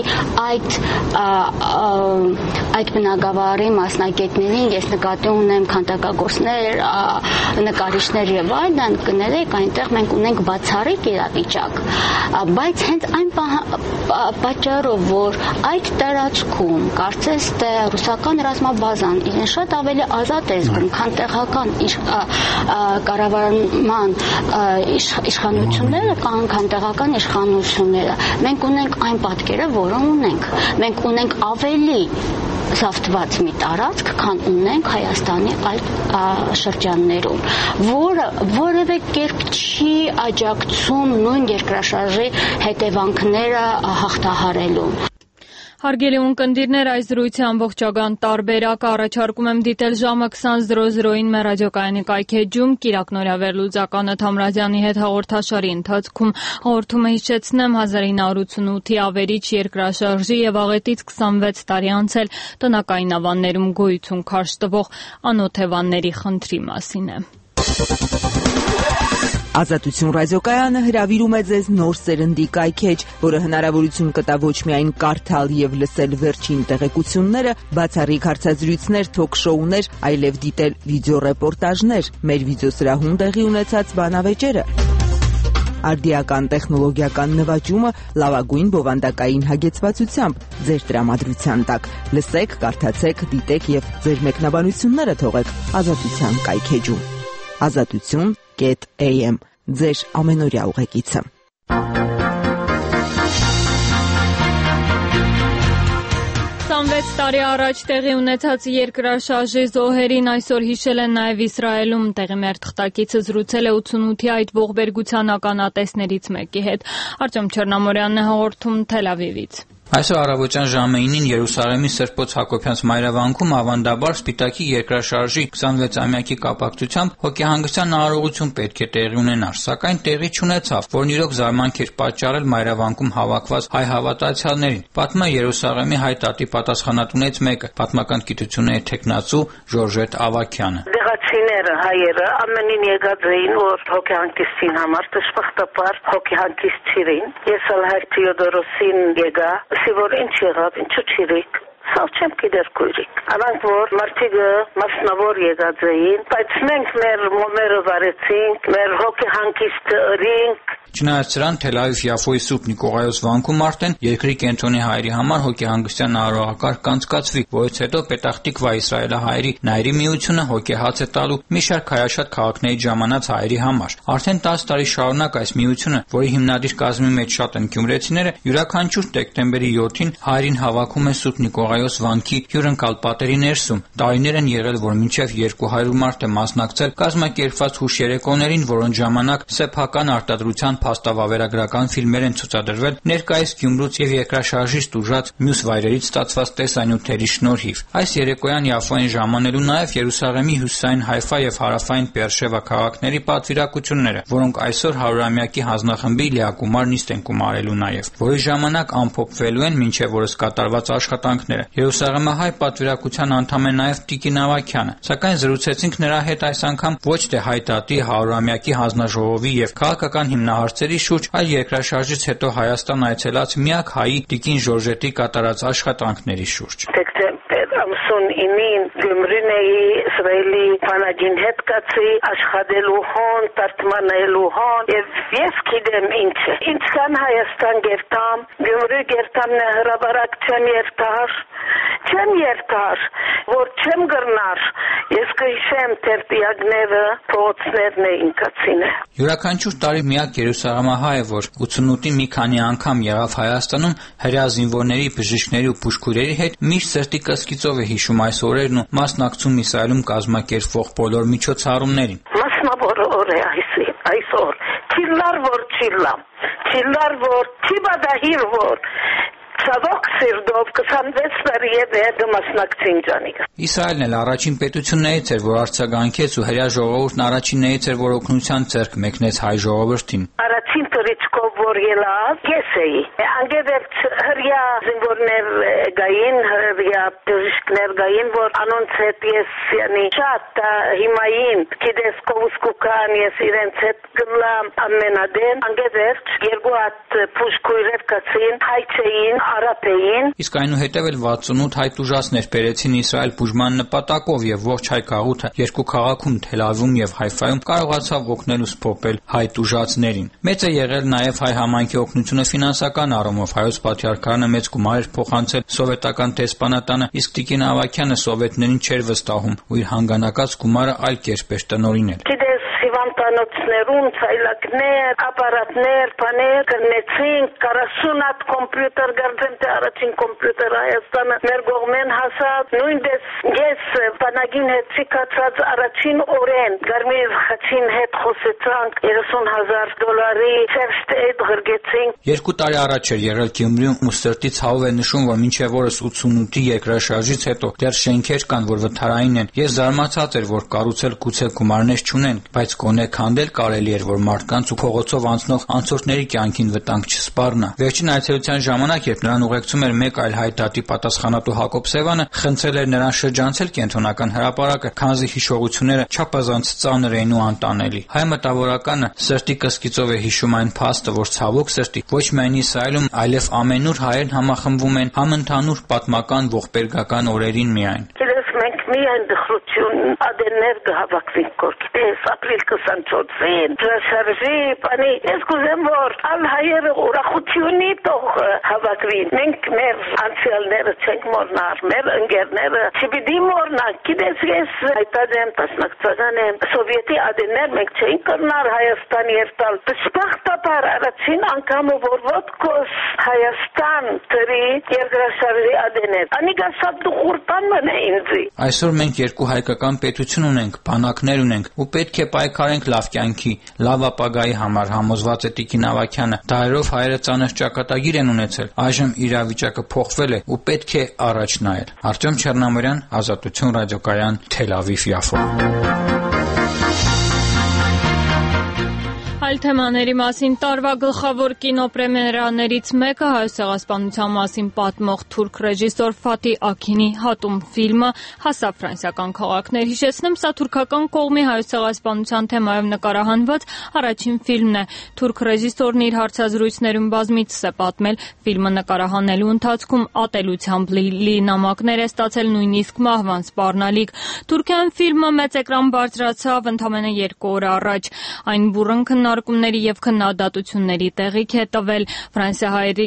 այդ բնագավառի մասնագետներին, ես նկատի ունեմ քանդակագործներ, նկարիչներ եւ այլն, կներեք այնտեղ մենք ունենք բացառիկ իրավիճակ, բայց հենց այն պատճառով, որ այդ տարածքում կարծես թե ռուսական ռազմաբազան իրեն շատ ավելի ազատ է զգում, քան տեղական կառավարման իշխանությունները կամ տեղական իշխանությունները։ Մենք ունենք այն պատկերը, որը ունենք։ Մենք ունենք ավելի զավթված մի տարածք, քան ունենք Հայաստանի այլ շրջաններում, որը որևէ կերպ չի աջակցում նույն երկրաշարժի հետևանքները հաղթահարելու։ Հարգելի ունկնդիրներ, այս զրույցի ամբողջական տարբերակը առաջարկում եմ դիտել ժամը 20:00-ին մեր ռադիոկայանի կայքեջում Կիրակ Նորավեր-Լուծականը Թամրազյանի հետ հաղորդաշարի ընթացքում հաղորդումը հիշեցնեմ 1988-ի ավերիչ երկրաշարժի եւ աղետից 26 տարի անցել տնակային ավաններում գոյություն քարշ տվող անօթևանների խնդրի մասին է։ Ազատություն ռադիոկայանը հրավիրում է ձեզ նոր սերնդի կայքեջ, որը հնարավորություն կտա ոչ միայն կարդալ եւ լսել վերջին տեղեկությունները, բացառիկ հարցազրույցներ, թոք-շոուներ, այլև դիտել վիդեոռեպորտաժներ, մեր վիդեոսրահում տեղի ունեցած բանավեճերը։ Արդիական տեխնոլոգիական նվաճումը լավագույն բովանդակային հագեցվածությամբ ձեր տրամադրության տակ։ Լսեք, կարդացեք, դիտեք եւ ձեր մեկնաբանությունները թողեք Ազատության կայքեջում։ Azatutun.am ձեր ամենօրյա ուղեկիցը։ 26 տարի առաջ տեղի ունեցած երկրաշարժի զոհերին այսօր հիշել են նաև Իսրայելում։ Տեղի մեր թղթակիցը զրուցել է 88-ի այդ ողբերգության ականատեսներից մեկի հետ։ Արտյոմ Չեռնամորյանն է հաղորդում Թել Ավիվից։ Այսօր առավոտյան ժամը 9-ին Երուսաղեմի Սրբոց Հակոբյանց մայրավանքում ավանդաբար Սպիտակի երկրաշարժի 26-ամյակի կապակցությամբ հոգեհանգստյան արարողություն պետք է տեղի ունենար, սակայն տեղի չունեցավ, որն իրոք զարմանք էր պատճառել մայրավանքում հավաքված հայ հավատացյալներին։ Պատմում է Երուսաղեմի հայ տատի պատասխանատուներից մեկը, պատմական գիտությունների թեկնածու Ժորժետ Ավագյանը։ Դեղացիները հայերը ամենին եկած էին, որ հոգեհանգստին համար դժբախտաբար հոգեհանգիստ չիրին։ Ես ալ հայր Թեոդորոսին եկա Սիվոր ինչ եղավ, ինչու չիրիկ, սավ չեմ գիտեր կույրիկ։ Անանք որ մարդիկը մասնավոր եկած էին, բայց մենք մեր մոմերը վարեցինք, մեր հոգեհանգիստը ըրինք։ Չնայած սրան Թել Ավիվ Յաֆոյի Սուրբ Նիկողայոս վանքում արդեն երկրի կենտրոնի հայերի համար հոգեհանգստյան արարողակարգ կանցկացվի, որից հետո Պետախտիկվա իսրայելահայերի Նայրի միությունը հոգեհաց է տալու մի շարք հայաշատ քաղաքների ժամանած հայերի համար։ Արդեն 10 տարի շարունակ այս միությունը, որի հիմնադիր կազմի մեջ շատ են գյումրեցիները, յուրաքանչյուր դեկտեմբերի 7-ին հայերին հավաքում է Սուրբ Նիկողայոս վանքի հյուրընկալ պատերի ներսում։ Տարիներ են եղել, որ մինչև 200 մարդ է մասնակցել կազմակերպված հուշերեկոներին, որոնց ժամանակ սեփական արտադրության փաստավավերագրական ֆիլմեր են ցուցադրվել ներկայիս Գյումրուց եւ երկրաշարժից տուժած մյուս վայրերից ստացված տեսանյութերի շնորհիվ։ Այս երեկոյան Յաֆոյին ժամանելու նաեւ Երուսաղեմի հյուսիսային Հայֆա եւ հարավային Բերշևա քաղաքների պատվիրակությունները, որոնք այսօր 100-ամյակի հանձնախմբի լիակումար նիստ են կումարելու նաեւ, որի ժամանակ ամփոփվելու են մինչեւ օրս կատարված աշխատանքները։ Երուսաղեմահայ պատվիրակության անդամ է նաեւ Տիկին Ավագյանը, սակայն զրուցեցինք նրա հետ այս անգամ ոչ թե հայ տատի 100-ամյակի հանձնաժողովի եւ քաղաքական հիմնահարցերի շուրջ, այլ երկրաշարժից հետո Հայաստան այցելած միակ հայի Տիկին Ժորժետի կատարած աշխատանքների շուրջ։ Դեկտեմբեր ամսուն 9-ին Գյումրին էի Իսրայելի բանակին հետ կացի աշխատելու հոն, տարտմանելու հոն եւ ես գիտեմ ինչքան Հայաստան գերտամ, Գյումրի գերտամ հրաբարակչան երթար, չեմ երթար, որ չեմ գրնար, ես կհիշեմ տերտիագները, փողոցներն էին կացինը։ Յուրաքանչյուր տարի միակ Երուսաղեմահայ է, որ 88-ի մի քանի անգամ եղավ Հայաստանում, հրեա զինվորների, բժիշկների ու բուժքույրերի հետ միշտ սրտի կսկիծով է հիշում այս օրերն ու մասնակցում Իսրայելում կազմակերպվող բոլոր միջոցառումներին։ Մասնավոր օր է այսօր, չիլար որ չիլամ, չիլար որ չիբադահիր որ Ցավոք սիրտով 26 տարի է դե մասնակցին ջանիկը։ Իսրայելն էլ առաջին պետություններից էր, որ արձագանքեց ու հրեա ժողովուրդն առաջիններից էր, որ օգնության ձեռք մեկնեց հայ ժողովրդին։ Առաջ առաջին թռիչքով որ ելավ ես էի անգևերջ հրյա զինվորներ գային հրյա բժիշկներ գային որ անոնց հետ ես յանի շատ հիմային գիտես կովսկուկան ես իրենց հետ գլամ ամենադեն անգևերջ երկու հատ փուշկույրեր կացին հայցեին արապեին իսկ այնուհետև էլ 68 հայ տուժածներ բերեցին Իսրայել բուժման նպատակով եւ ողջ հայ գաղութը երկու քաղաքում Թել Ավիվում եւ Հայֆայում կարողացավ օգնել ու սփոփել հայ տուժածներին մեծ է եղել նաեւ հայ համայնքի օգնությունը ֆինանսական առումով հայոց պատրիարքարանը մեծ գումար էր փոխանցել սովետական դեսպանատանը իսկ Տիկին Ավագյանը սովետներին չէր վստահում ու իր հանգանակած գումարը այլ կերպ էր տնօրինել հիվանդանոցներում ցայլակներ, ապարատներ, բաներ կնեցին 40 հատ կոմպյուտեր գարձեմ թե առաջին կոմպյուտերը Հայաստանը մեր կողմեն հասավ նույնպես ես բանակին հետ ցիկացած առաջին օրեն Գարմիր խաչին հետ խոսեցանք $30,000 first aid գրգեցինք 2 տարի առաջ էր եղել Գյումրիում ու սրտից ցավ է նշում որ մինչև օրս 88-ի երկրաշարժից հետո դեռ շենքեր կան որ վթարային են ես զարմացած էր որ կառուցել գուցե գումարներ չունեն բայց գոնե քանդել կարելի էր որ մարդկանց ու փողոցով անցնող անցորդների կյանքին վտանգ չսպառնա վերջին այցելության ժամանակ երբ նրան ուղեկցում էր մեկ այլ հայ դատի պատասխանատու Հակոբ Սևանը խնդրել էր նրան շրջանցել կենտրոնական հրապարակը քանզի հիշողությունները չափազանց ծանր էին ու անտանելի հայ մտավորականը սրտի կսկիծով է հիշում այն փաստը որ ցավոք սրտի ոչ միայն Իսրայելում այլև ամենուր հայերն համախմբվում են համընդհանուր պատմական ողբերգական օրերին միայն մենք միայն դխրություն ադեններ գհավաքվենք կորքտես ապրիլ 24-ին շարժի բանի ես կուզեմ որ ալ հայերը ուրախությունի տող հավաքվին մենք մեր անցյալները չենք մոռնալ մեր ընկերները չպիտի մոռնանք գիտես ես հայտարարեմ տասնակցական եմ սովետի ադեններ մենք չենք կրնալ Հայաստանի երտալ դժբախտաբար առաջին անգամ որ ոտքոս Հայաստան դրի երկրաշարժի ադեներ անիկա շատ դուխուրտան մնա ինձ Այսօր մենք երկու հայկական պետություն ունենք, բանակներ ունենք ու պետք է պայքարենք լավ կյանքի, լավ ապագայի համար համոզված է Տիկին Ավագյանը։ Դարերով հայերը ծանր ճակատագիր են ունեցել, այժմ իրավիճակը փոխվել է ու պետք է առաջ նայել։ Արտյոմ Չեռնամորյան, Ազատություն ռադիոկայան, Թել Ավիվ, Яфո։ Այլ թեմաների մասին տարվա գլխավոր կինոպրեմիերաներից մեկը հայոց ցեղասպանության մասին պատմող թուրք ռեժիսոր Ֆաթի Աքինի «Հատում» ֆիլմը հասավ ֆրանսիական քաղաքներ։ Հիշեցնեմ, սա թուրքական կողմի հայոց ցեղասպանության թեմայով նկարահանված առաջին ֆիլմն է։ Թուրք ռեժիսորն իր հարցազրույցներում բազմիցս է պատմել ֆիլմը նկարահանելու ընթացքում ատելությամբ լի նամակներ է ստացել նույնիսկ մահվան սպառնալիք։ Թուրքիան ֆիլմը մեծ էկրան բարձրացավ ընդամենը 2 օր առաջ։ Այն բուռն քննարկումների եւ քննադատությունների տեղիք է տվել։ Ֆրանսիահայերը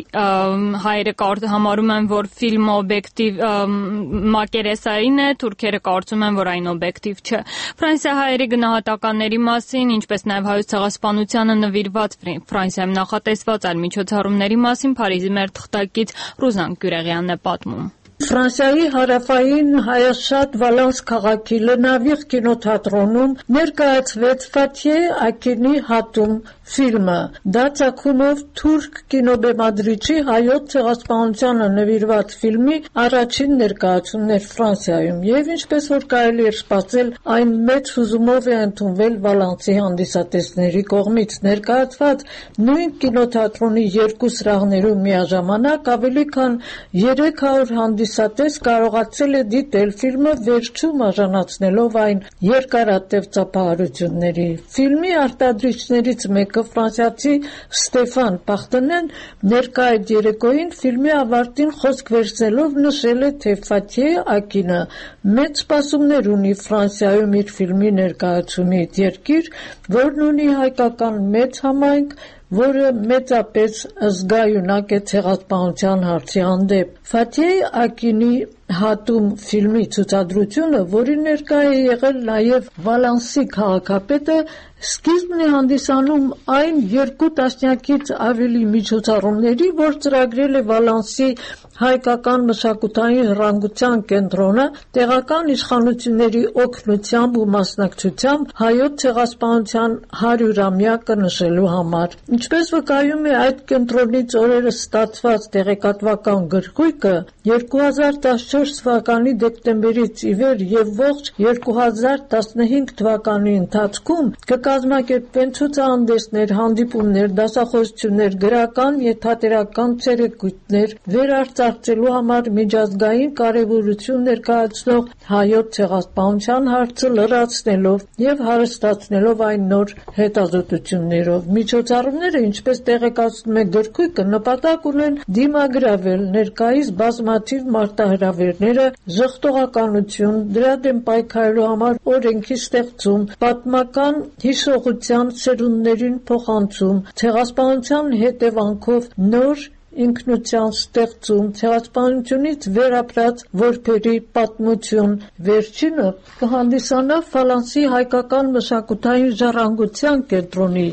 համարում են, որ ֆիլմը օբյեկտիվ մակերեսային է, թուրքերը կարծում են, որ այն օբյեկտիվ չէ։ Ֆրանսիահայերի գնահատականների մասին, ինչպես նաեւ հայոց ցեղասպանությանը նվիրված Ֆրանսիայում նախատեսված այլ միջոցառումների մասին Փարիզի մեր թղթակից Ռուզան Գյուրեղյանն է պատմում։ Ֆրանսիայի հարավային հայաշատ Վալանս քաղաքի Լնավիղ կինոթատրոնում ներկայացվեց Ֆաթիե Աքինի «Հատում» ֆիլմը։ Դա ծագումով թուրք կինոբեմադրիչի հայոց ցեղասպանությանը նվիրված ֆիլմի առաջին ներկայացումն էր Ֆրանսիայում եւ ինչպես որ կարելի էր սպասել, այն մեծ հուզումով է ընդունվել Վալանսի հանդիսատեսների կողմից։ Ներկայացված նույն կինոթատրոնի 2 սրահներում միաժամանակ ավելի քան 300 հանդիսատես կարողացել է դիտել ֆիլմը վերջում արժանացնելով այն երկարատև ծափահարությունների։ Ֆիլմի արտադրիչներից մեկը ֆրանսիացի Ստեֆան Պախտենեն ներկա այդ երեկոյին ֆիլմի ավարտին խոսք վերցնելով նշել է, թե Ֆաթիե Աքինը մեծ սպասումներ ունի Ֆրանսիայում իր ֆիլմի ներկայացումից, երկիր, որն ունի հայկական մեծ համայնք, որը մեծապես զգայունակ է ցեղասպանության հարցի հանդեպ։ Ֆաթիե Աքինի «Հատում» ֆիլմի ցուցադրությունը, որի ներկա է եղել նաև Վալանսի քաղաքապետը, սկիզբն է հանդիսանում այն 2 տասնյակից ավելի միջոցառումների, որ ծրագրել է Վալանսի հայկական մշակութային հեռանկության կենտրոնը տեղական իշխանությունների օգնությամբ ու մասնակցությամբ հայոց ցեղասպանության 100-ամյակը նշելու համար։ Ինչպես վկայում է այդ կենտրոնից օրերս ստացված տեղեկատվական գրքույկը, 2014 2014 թվականի դեկտեմբերից ի վեր եւ ողջ 2015 թվականի ընթացքում կկազմակերպվեն ցուցահանդեսներ, հանդիպումներ, դասախոսություններ, գրական եւ թատերական ցերեկույթներ վերարտադրելու համար միջազգային կարեւորություն ներկայացնող հայոց ցեղասպանության հարցը լրացնելով եւ հարստացնելով այն նոր հետազոտություններով։ Միջոցառումները, ինչպես տեղեկացնում է գրքույկը, նպատակ ունեն դիմագրավել ներկայիս բազմաթիվ մարտահրավերները, ժխտողականություն, դրա դեմ պայքարելու համար օրենքի ստեղծում, պատմական հիշողության սերունդներին փոխանցում, ցեղասպանության հետևանքով նոր ինքնության ստեղծում, ցեղասպանությունից վերապրած որբերի պատմություն։ Վերջինը կհանդիսանա Ֆալանսի հայկական մշակութային ժառանգության կենտրոնի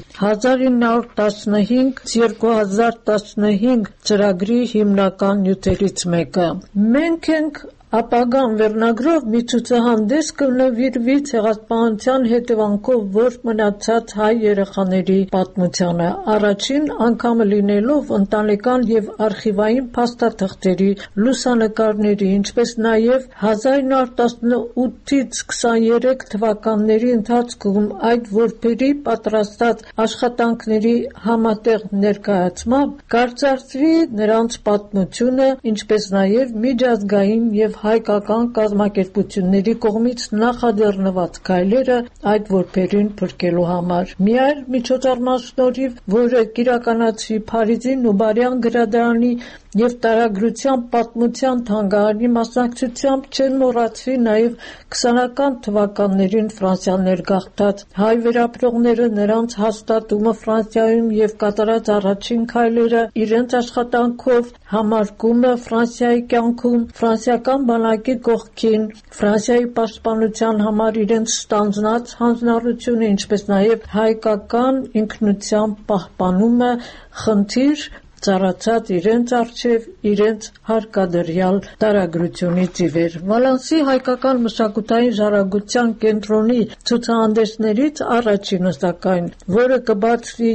1915-2015 ծրագրի հիմնական նյութերից մեկը։ Մենք ենք ապագան վերնագրով մի ցուցահանդես կնվիրվի ցեղասպանության հետևանքով ողջ մնացած հայ երեխաների պատմությանը, առաջին անգամը լինելով ընտանեկան եւ արխիվային փաստաթղթերի, լուսանկարների, ինչպես նաեւ 1918-ից 23 թվականների ընթացքում այդ որբերի պատրաստած աշխատանքների համատեղ ներկայացմամբ կարծրացվի նրանց պատմությունը, ինչպես նաեւ միջազգային եւ հայկական կազմակերպությունների կողմից նախաձեռնված քայլերը այդ որբերին փրկելու համար։ Միայն միջոցառման շնորհիվ, որը կիրականացվի Փարիզի Նուբարյան գրադարանի եւ տարագրության պատմության թանգարանի մասնակցությամբ, չեն մոռացվի նաեւ 20-ական թվականներին Ֆրանսիա ներգաղթած հայ վերապրողները, նրանց հաստատումը Ֆրանսիայում եւ կատարած առաջին քայլերը, իրենց աշխատանքով համարկումը Ֆրանսիայի կյանքում, ֆրանսիական բանակի կողքին, Ֆրանսիայի պաշտպանության համար իրենց ստանձնած հանձնառությունը, ինչպես նաեւ հայկական ինքնության պահպանումը, խնդիր ծառացած իրենց առջև իրենց հարկադրյալ տարագրությունից ի վեր։ Վալանսի հայկական մշակութային ժառանգության կենտրոնի ցուցահանդեսներից առաջինը, սակայն, որը կբացվի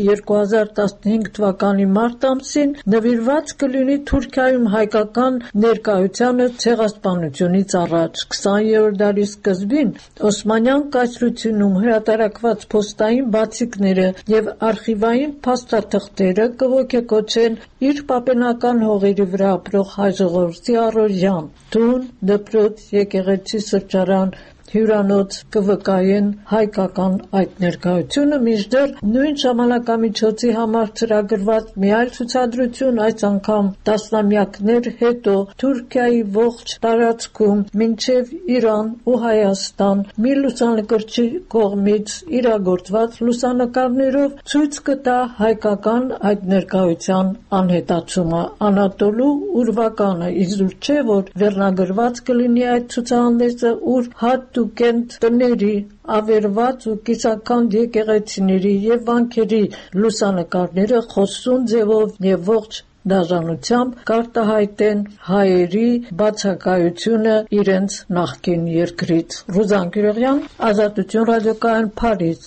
2015 թվականի մարտ ամսին, նվիրված կլինի Թուրքիայում հայկական ներկայությանը ցեղասպանությունից առաջ։ 20-րդ դարի սկզբին Օսմանյան կայսրությունում հրատարակված փոստային բացիկները եւ արխիվային փաստաթղթերը կողոքեքոչեն իր պապենական հողերի վրա ապրող հայ ժողովրդի առօրյան, տուն, դպրոց, եկեղեցի, սրճարան, հյուրանոց կվկայեն հայկական այդ ներկայությունը, մինչդեռ նույն ժամանակամիջոցի համար ծրագրված մի այլ ցուցադրություն այս անգամ տասնամյակներ հետո Թուրքիայի ողջ տարածքում մինչև Իրան ու Հայաստան մի լուսանկարչի կողմից իրագործված լուսանկարներով ցույց կտա հայկական այդ ներկայության անհետացումը, Անատոլու ուրվականը, իզուր չէ, որ վերնագրված կլինի այդ ցուցահանդեսը, ուր հատուկենտ տների, ավերված ու կիսական եկեղեցիների եւ վանքերի լուսանկարները խոսուն ձևով եւ ողջ դաժանությամբ կարտահայտեն հայերի բացակայությունը իրենց նախկին երկրից։ Ռուզան Գյուրեղյան, Ազատություն ռադիոկայան, Փարիզ։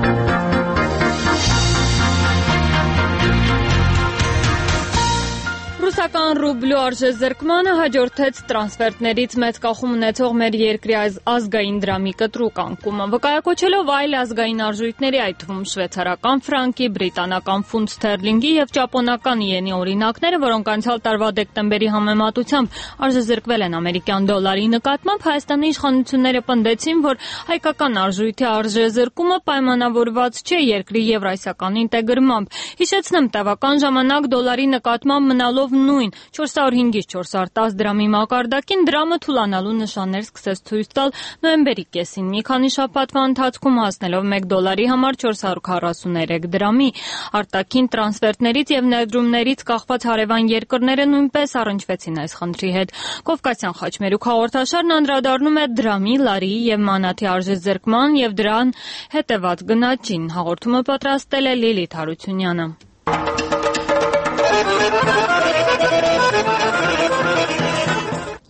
Ռուսական ռուբլու արժեզրկմանը հաջորդեց տրանսֆերտներից մեծ կախում ունեցող մեր երկրի ազգային դրամի կտրուկ անկումը, վկայակոչելով այլ ազգային արժույթների, այդ թվում շվեյցարական ֆրանկի, բրիտանական ֆունտ ստերլինգի եւ ճապոնական իենի օրինակները, որոնք անցյալ տարվա դեկտեմբերի համեմատությամբ արժեզրկվել են ամերիկյան դոլարի նկատմամբ, Հայաստանի իշխանությունները պնդեցին, որ հայկական արժույթի արժեզրկումը պայմանավորված չէ երկրի եվրասիական ինտեգրմամբ։ Հիշեցնեմ, տևական ժամանակ դոլարի նկատմամբ մնալով նույն 405-ից 410 դրամի մակարդակին դրամը թուլանալու նշաններ սկսեց ցույց տալ նոյեմբերի կեսին, մի քանի շաբաթվա ընթացքում հասնելով 1 դոլարի համար 443 դրամի։ Արտաքին տրանսֆերտներից եւ ներդրումներից կախված հարևան երկրները նույնպես առնչվեցին այս խնդրի հետ։ Կովկասյան խաչմերուկ հաղորդաշարն անդրադառնում է դրամի, լարի եւ մանաթի արժեզրկման եւ դրան հետեւած գնաճին։ Հաղորդումը պատրաստել է Լիլիթ Հարությունյանը։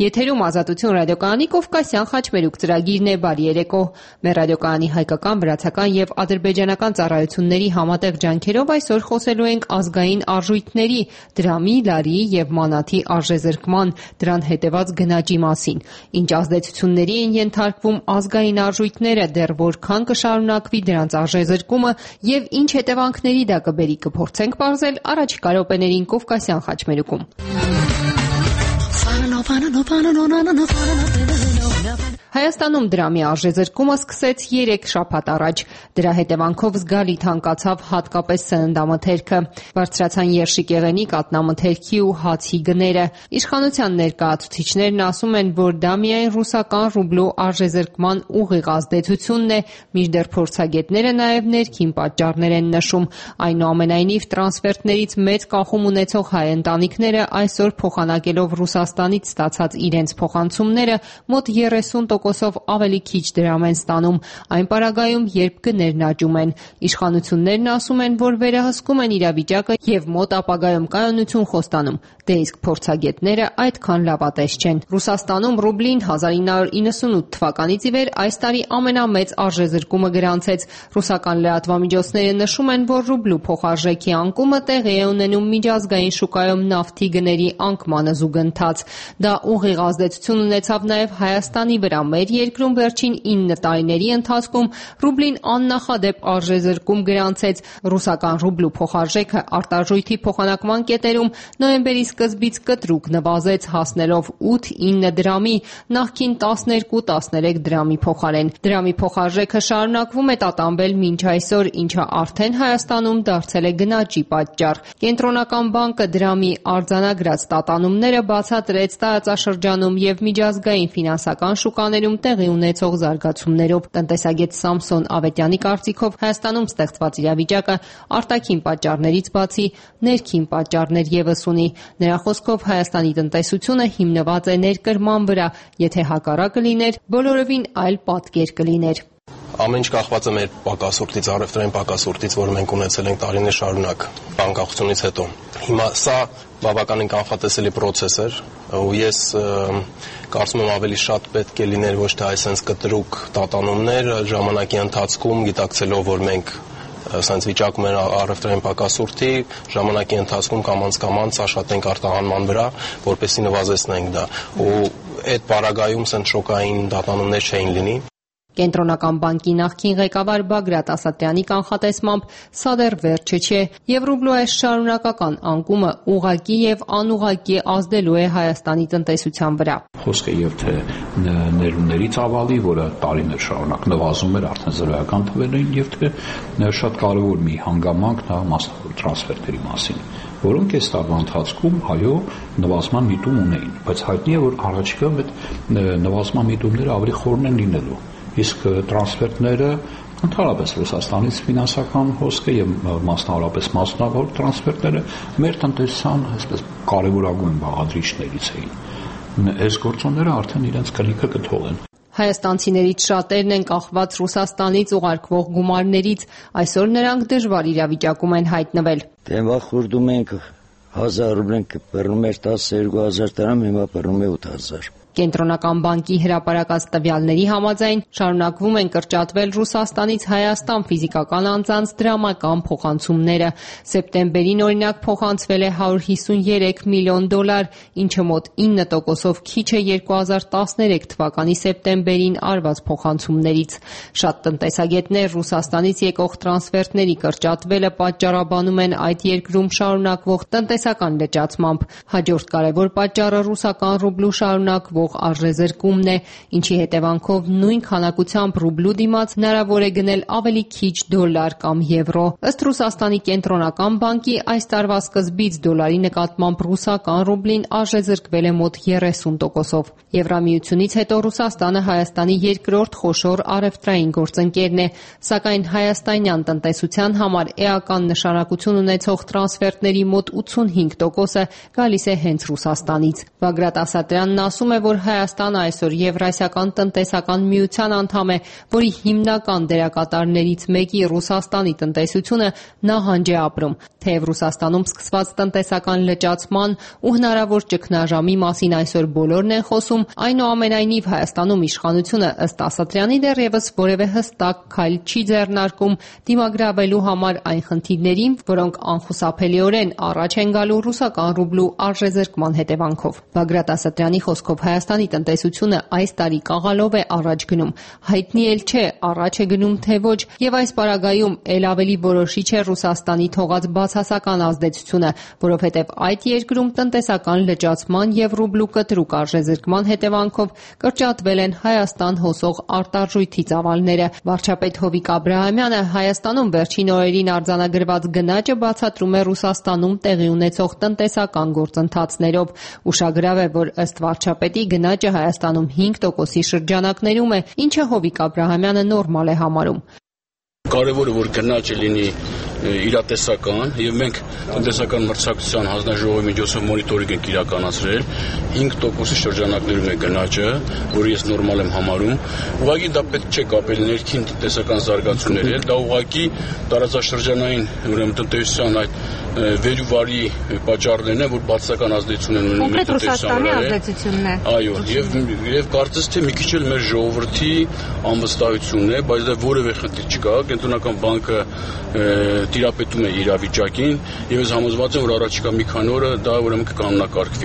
Եթերում Ազատություն ռադիոկայանի Կովկասյան խաչմերուկ ծրագիրն է, բարի երեկո։ Մեր ռադիոկայանի հայկական, վրացական եւ ադրբեջանական ծառայությունների համատեղ ջանքերով այսօր խոսելու ենք ազգային արժույթների, դրամի, լարի եւ մանաթի արժեզրկման, դրան հետեւած գնաճի մասին։ Ինչ ազդեցությունների են ենթարկվում ազգային արժույթները, դեռ որքան կշարունակվի դրանց արժեզրկումը եւ ինչ հետևանքների դա կբերի, կփորձենք պարզել առաջիկա րոպեներին Կովկասյան խաչմերուկում։ Հայաստանում դրամի արժեզրկումը սկսեց 3 շաբաթ առաջ։ Դրա հետևանքով զգալի թանկացավ հատկապես սննդամթերքը, բարձրացան երշիկեղենի, կատնամթերքի ու հացի գները։ Իշխանության ներկայացուցիչներն ասում են, որ դա միայն ռուսական ռուբլու արժեզրկման ուղիղ ազդեցությունն է, մինչդեռ փորձագետները նաև ներքին պատճառներ են նշում։ Այնուամենայնիվ, տրանսֆերտներից մեծ կախում ունեցող հայ ընտանիքները այսօր փոխանակելով Ռուսաստանից ստացած իրենց փոխանցումները մոտ 30%-ով ավելի քիչ դրամ են ստանում։ Այն պարագայում, երբ գներն աճում են, իշխանություններն ասում են, որ վերահսկում են իրավիճակը եւ մոտ ապագայում կայունություն խոստանում։ Դե իսկ փորձագետները այդքան լավատես չեն։ Ռուսաստանում ռուբլին 1998 թվականից ի վեր այս տարի ամենամեծ արժեզրկումը գրանցեց։ Ռուսական լրատվամիջոցները նշում են, որ ռուբլու փոխարժեքի անկումը տեղի է ունենում միջազգային շուկայում նավթի գների անկմանը զուգընթաց։ Դա ուղիղ ազդեցություն ունեցավ նաև Հայաստանի վրա։ Մեր երկրում վերջին 9 տարիների ընթացքում ռուբլին աննախադեպ արժեզրկում գրանցեց։ Ռուսական ռուբլու փոխարժեքը արտարժույթի փոխանակման կետերում նոյեմբերի սկզբից կտրուկ նվազեց, հասնելով 8-9 դրամի, նախկին 12-13 դրամի փոխարեն։ Դրամի փոխարժեքը շարունակվում է տատանվել մինչ այսօր, ինչը արդեն Հայաստանում դարձել է գնաճի պատճառ։ Կենտրոնական բանկը դրամի արձանագրած տատանումները բացատրեց տարածաշրջանում եւ միջազգային ֆինանսական շուկաներում տեղի ունեցող զարգացումներով։ Տնտեսագետ Սամսոն Ավետյանի կարծիքով Հայաստանում ստեղծված իրավիճակը արտաքին պատճառներից բացի ներքին պատճառներ եւս ունի։ Նրա խոսքով Հայաստանի տնտեսությունը հիմնված է ներկրման վրա, եթե հակառակը լիներ, բոլորովին այլ պատկեր կլիներ։ Ամեն ինչ կախված է մեր պակասուրդից, առևտրային պակասուրդից, որը մենք ունեցել ենք տարիներ շարունակ անկախությունից հետո։ Հիմա սա բավականին կանխատեսելի process էր, ու ես կարծում եմ ավելի շատ պետք է լիներ ոչ թե այսպես կտրուկ տատանումներ ժամանակի ընթացքում, գիտակցելով, որ մենք սենց վիճակում են առևտրային պակասուրդի, ժամանակի ընթացքում կամանց աշխատենք արտահանման վրա, որպեսզի նվազեցնենք դա, ու այդ պարագայում սենց շոկային տատանումներ չէին լինի։ Կենտրոնական բանկի նախկին ղեկավար Բագրատ Ասատրյանի կանխատեսմամբ սա դեռ վերջը չէ, եւ ռուբլու այս շարունակական անկումը ուղղակի եւ անուղղակի ազդելու է Հայաստանի տնտեսության վրա։ Խոսքը եւ թե ներումների ծավալի, որը տարիներ շարունակ նվազում էր, արդեն զրոյական թվերին, եւ թե շատ կարեւոր մի հանգամանք դա մասնավոր տրանսֆերտերի մասին, որոնք այս տարվա ընթացքում այո նվազման միտում ունեին, բայց հայտնի է, որ առաջիկայում այդ նվազման միտումները ավելի խորն են լինելու։ Իսկ տրանսֆերտները ընդհանրապես Ռուսաստանից ֆինանսական հոսքը եւ մասնավորապես մասնավոր տրանսֆերտները մեր տնտեսության այսպես կարևորագույն բաղադրիչներից էին։ Այս գործոնները արդեն իրենց կնիքը կթողեն։ Հայաստանցիներից շատերն են կախված Ռուսաստանից ուղարկվող գումարներից, այսօր նրանք դժվար իրավիճակում են հայտնվել։ Դեմվա խուրդում ենք 1000 ռուբլեն կպեռնում էր 12000 դրամ, հիմա պեռնում է 8000։ Կենտրոնական բանկի հրապարակած տվյալների համաձայն շարունակվում են կրճատվել Ռուսաստանից Հայաստան ֆիզիկական անձանց դրամական փոխանցումները։ Սեպտեմբերին օրինակ փոխանցվել է $153 միլիոն, ինչը մոտ 9%-ով քիչ է 2013 թվականի սեպտեմբերին արված փոխանցումներից։ Շատ տնտեսագետներ Ռուսաստանից եկող տրանսֆերտների կրճատվելը պատճառաբանում են այդ երկրում շարունակվող տնտեսական լճացմամբ։ Հաջորդ կարևոր պատճառը ռուսական ռուբլու շարունակվող արժեզրկումն է, ինչի հետևանքով նույն քանակությամբ ռուբլու դիմաց հնարավոր է գնել ավելի քիչ դոլար կամ եվրո։ Ըստ Ռուսաստանի կենտրոնական բանկի այս տարվա սկզբից դոլարի նկատմամբ ռուսական ռուբլին արժեզրկվել է մոտ 30%-ով։ Եվրամիությունից հետո Ռուսաստանը Հայաստանի երկրորդ խոշոր առևտրային գործընկերն է, սակայն հայաստանյան տնտեսության համար էական նշանակություն ունեցող տրանսֆերտների մոտ 85%-ը գալիս է հենց Ռուսաստանից։ Բագրատ Ասատրյանն ասում է, որ որ Հայաստանը այսօր Եվրասիական տնտեսական միության անդամ է, որի հիմնական դերակատարներից մեկի Ռուսաստանի տնտեսությունը նահանջ է ապրում։ Թեև Ռուսաստանում սկսված տնտեսական լճացման ու հնարավոր ճգնաժամի մասին այսօր բոլորն են խոսում, այնուամենայնիվ Հայաստանում իշխանությունը ըստ Ասատրյանի դեռևս որևէ հստակ քայլ չի ձեռնարկում դիմագրավելու համար այն խնդիրներին, որոնք անխուսափելիորեն առաջ են գալու ռուսական ռուբլու արժեզրկման հետևանքով։ Բագրատ Ասատրյանի խոսքով Հայաստանի տնտեսությունը այս տարի կաղալով է առաջ գնում։ Հայտնի էլ չէ առաջ է գնում թե ոչ, եւ այս պարագայում ել ավելի որոշիչ է Ռուսաստանի թողած բացասական ազդեցությունը, որովհետեւ այդ երկրում տնտեսական լճացման եւ ռուբլու կտրուկ արժեզրկման հետևանքով կրճատվել են Հայաստան հոսող արտարժույթի ծավալները։ Վարչապետ Հովիկ Աբրահամյանը Հայաստանում վերջին օրերին արձանագրված գնաճը բացատրում է Ռուսաստանում տեղի ունեցող տնտեսական գործընթացներով։ Ուշագրավ է, որ ըստ վարչապետի գնաճը Հայաստանում 5%-ի շրջանակներում է, ինչը Հովիկ Աբրահամյանը նորմալ է համարում։ Կարևորը որ գնաճը լինի իրատեսական եւ մենք տնտեսական մրցակցության հանձնաժողովի միջոցով մոնիտորինգ ենք իրականացրել 5%-ի շրջանակներում է գնաճը, որը ես նորմալ եմ համարում։ Ուղղակի դա պետք չէ կապել ներքին տնտեսական զարգացումների հետ, դա ուղղակի տարածաշրջանային ուրեմն տնտեսության այդ վերուվարի պատճառներն են, որ բացասական ազդեցություն են ունենում մեր Ռուսաստանի ազդեցությունն է։ Այո, եւ կարծես թե մի քիչ էլ մեր ժողովրդի անվստահությունն է, բայց դա որևէ խնդիր չկա։ Կենտրոնական բանկը տիրապետում է իրավիճակին եւ ես համոզված եմ, որ առաջիկա մի քանի օրը դա ուրեմն կկանոնակարգվի։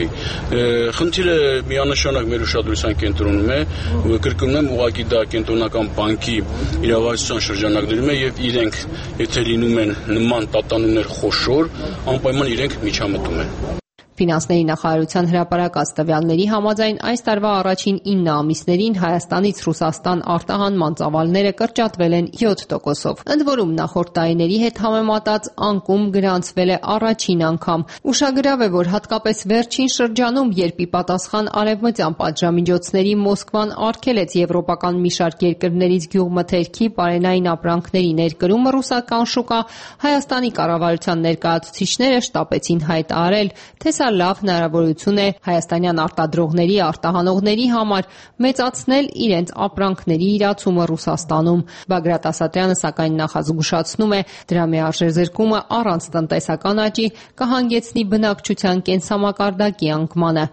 Խնդիրը միանշանակ մեր ուշադրության կենտրոնում է, կրկնում եմ, ուղղակի դա կենտրոնական բանկի իրավասության շրջանակներում է եւ իրենք եթե լինում են նման տատանումներ խոշոր, անպայման իրենք միջամտում են։ Ֆինանսների նախարարության հրապարակած տվյալների համաձայն այս տարվա առաջին 9 ամիսներին Հայաստանից Ռուսաստան արտահանման ծավալները կրճատվել են 7%-ով։ Ընդ որում նախորդ տարիների հետ համեմատած անկում գրանցվել է առաջին անգամ։ Ուշագրավ է, որ հատկապես վերջին շրջանում, երբ ի պատասխան արևմտյան պատժամիջոցների Մոսկվան արգելեց եվրոպական մի շարք երկրներից գյուղմթերքի բարենային ապրանքների ներկրումը ռուսական շուկա, Հայաստանի կառավարության ներկայացուցիչները շտապեցին հայտարարել, թե սա լավ հնարավորություն է հայաստանյան արտադրողների, արտահանողների համար մեծացնել իրենց ապրանքների իրացումը Ռուսաստանում։ Բագրատ Ասատրյանը սակայն նախազգուշացնում է, դրամի արժեզրկումը առանց տնտեսական աճի կհանգեցնի բնակչության կենսամակարդակի անկմանը։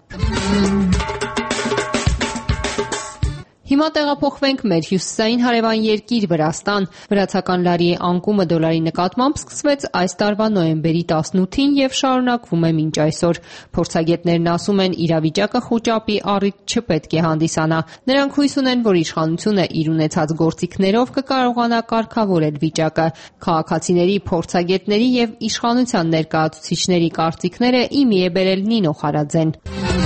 Հիմա տեղափոխվենք մեր հյուսիսային հարևան երկիր Վրաստան։ Վրացական լարիի անկումը դոլարի նկատմամբ սկսվեց այս տարվա նոյեմբերի 18-ին եւ շարունակվում է մինչ այսօր։ Փորձագետներն ասում են, իրավիճակը խոճապի առիթ չպետք է հանդիսանա։ Նրանք հույս ունեն, որ իշխանությունը իր ունեցած գործիքներով կկարողանա կարգավորել վիճակը։ Քաղաքացիների, փորձագետների եւ իշխանության ներկայացուցիչների կարծիքները իմի է բերել Նինո Խարաձեն։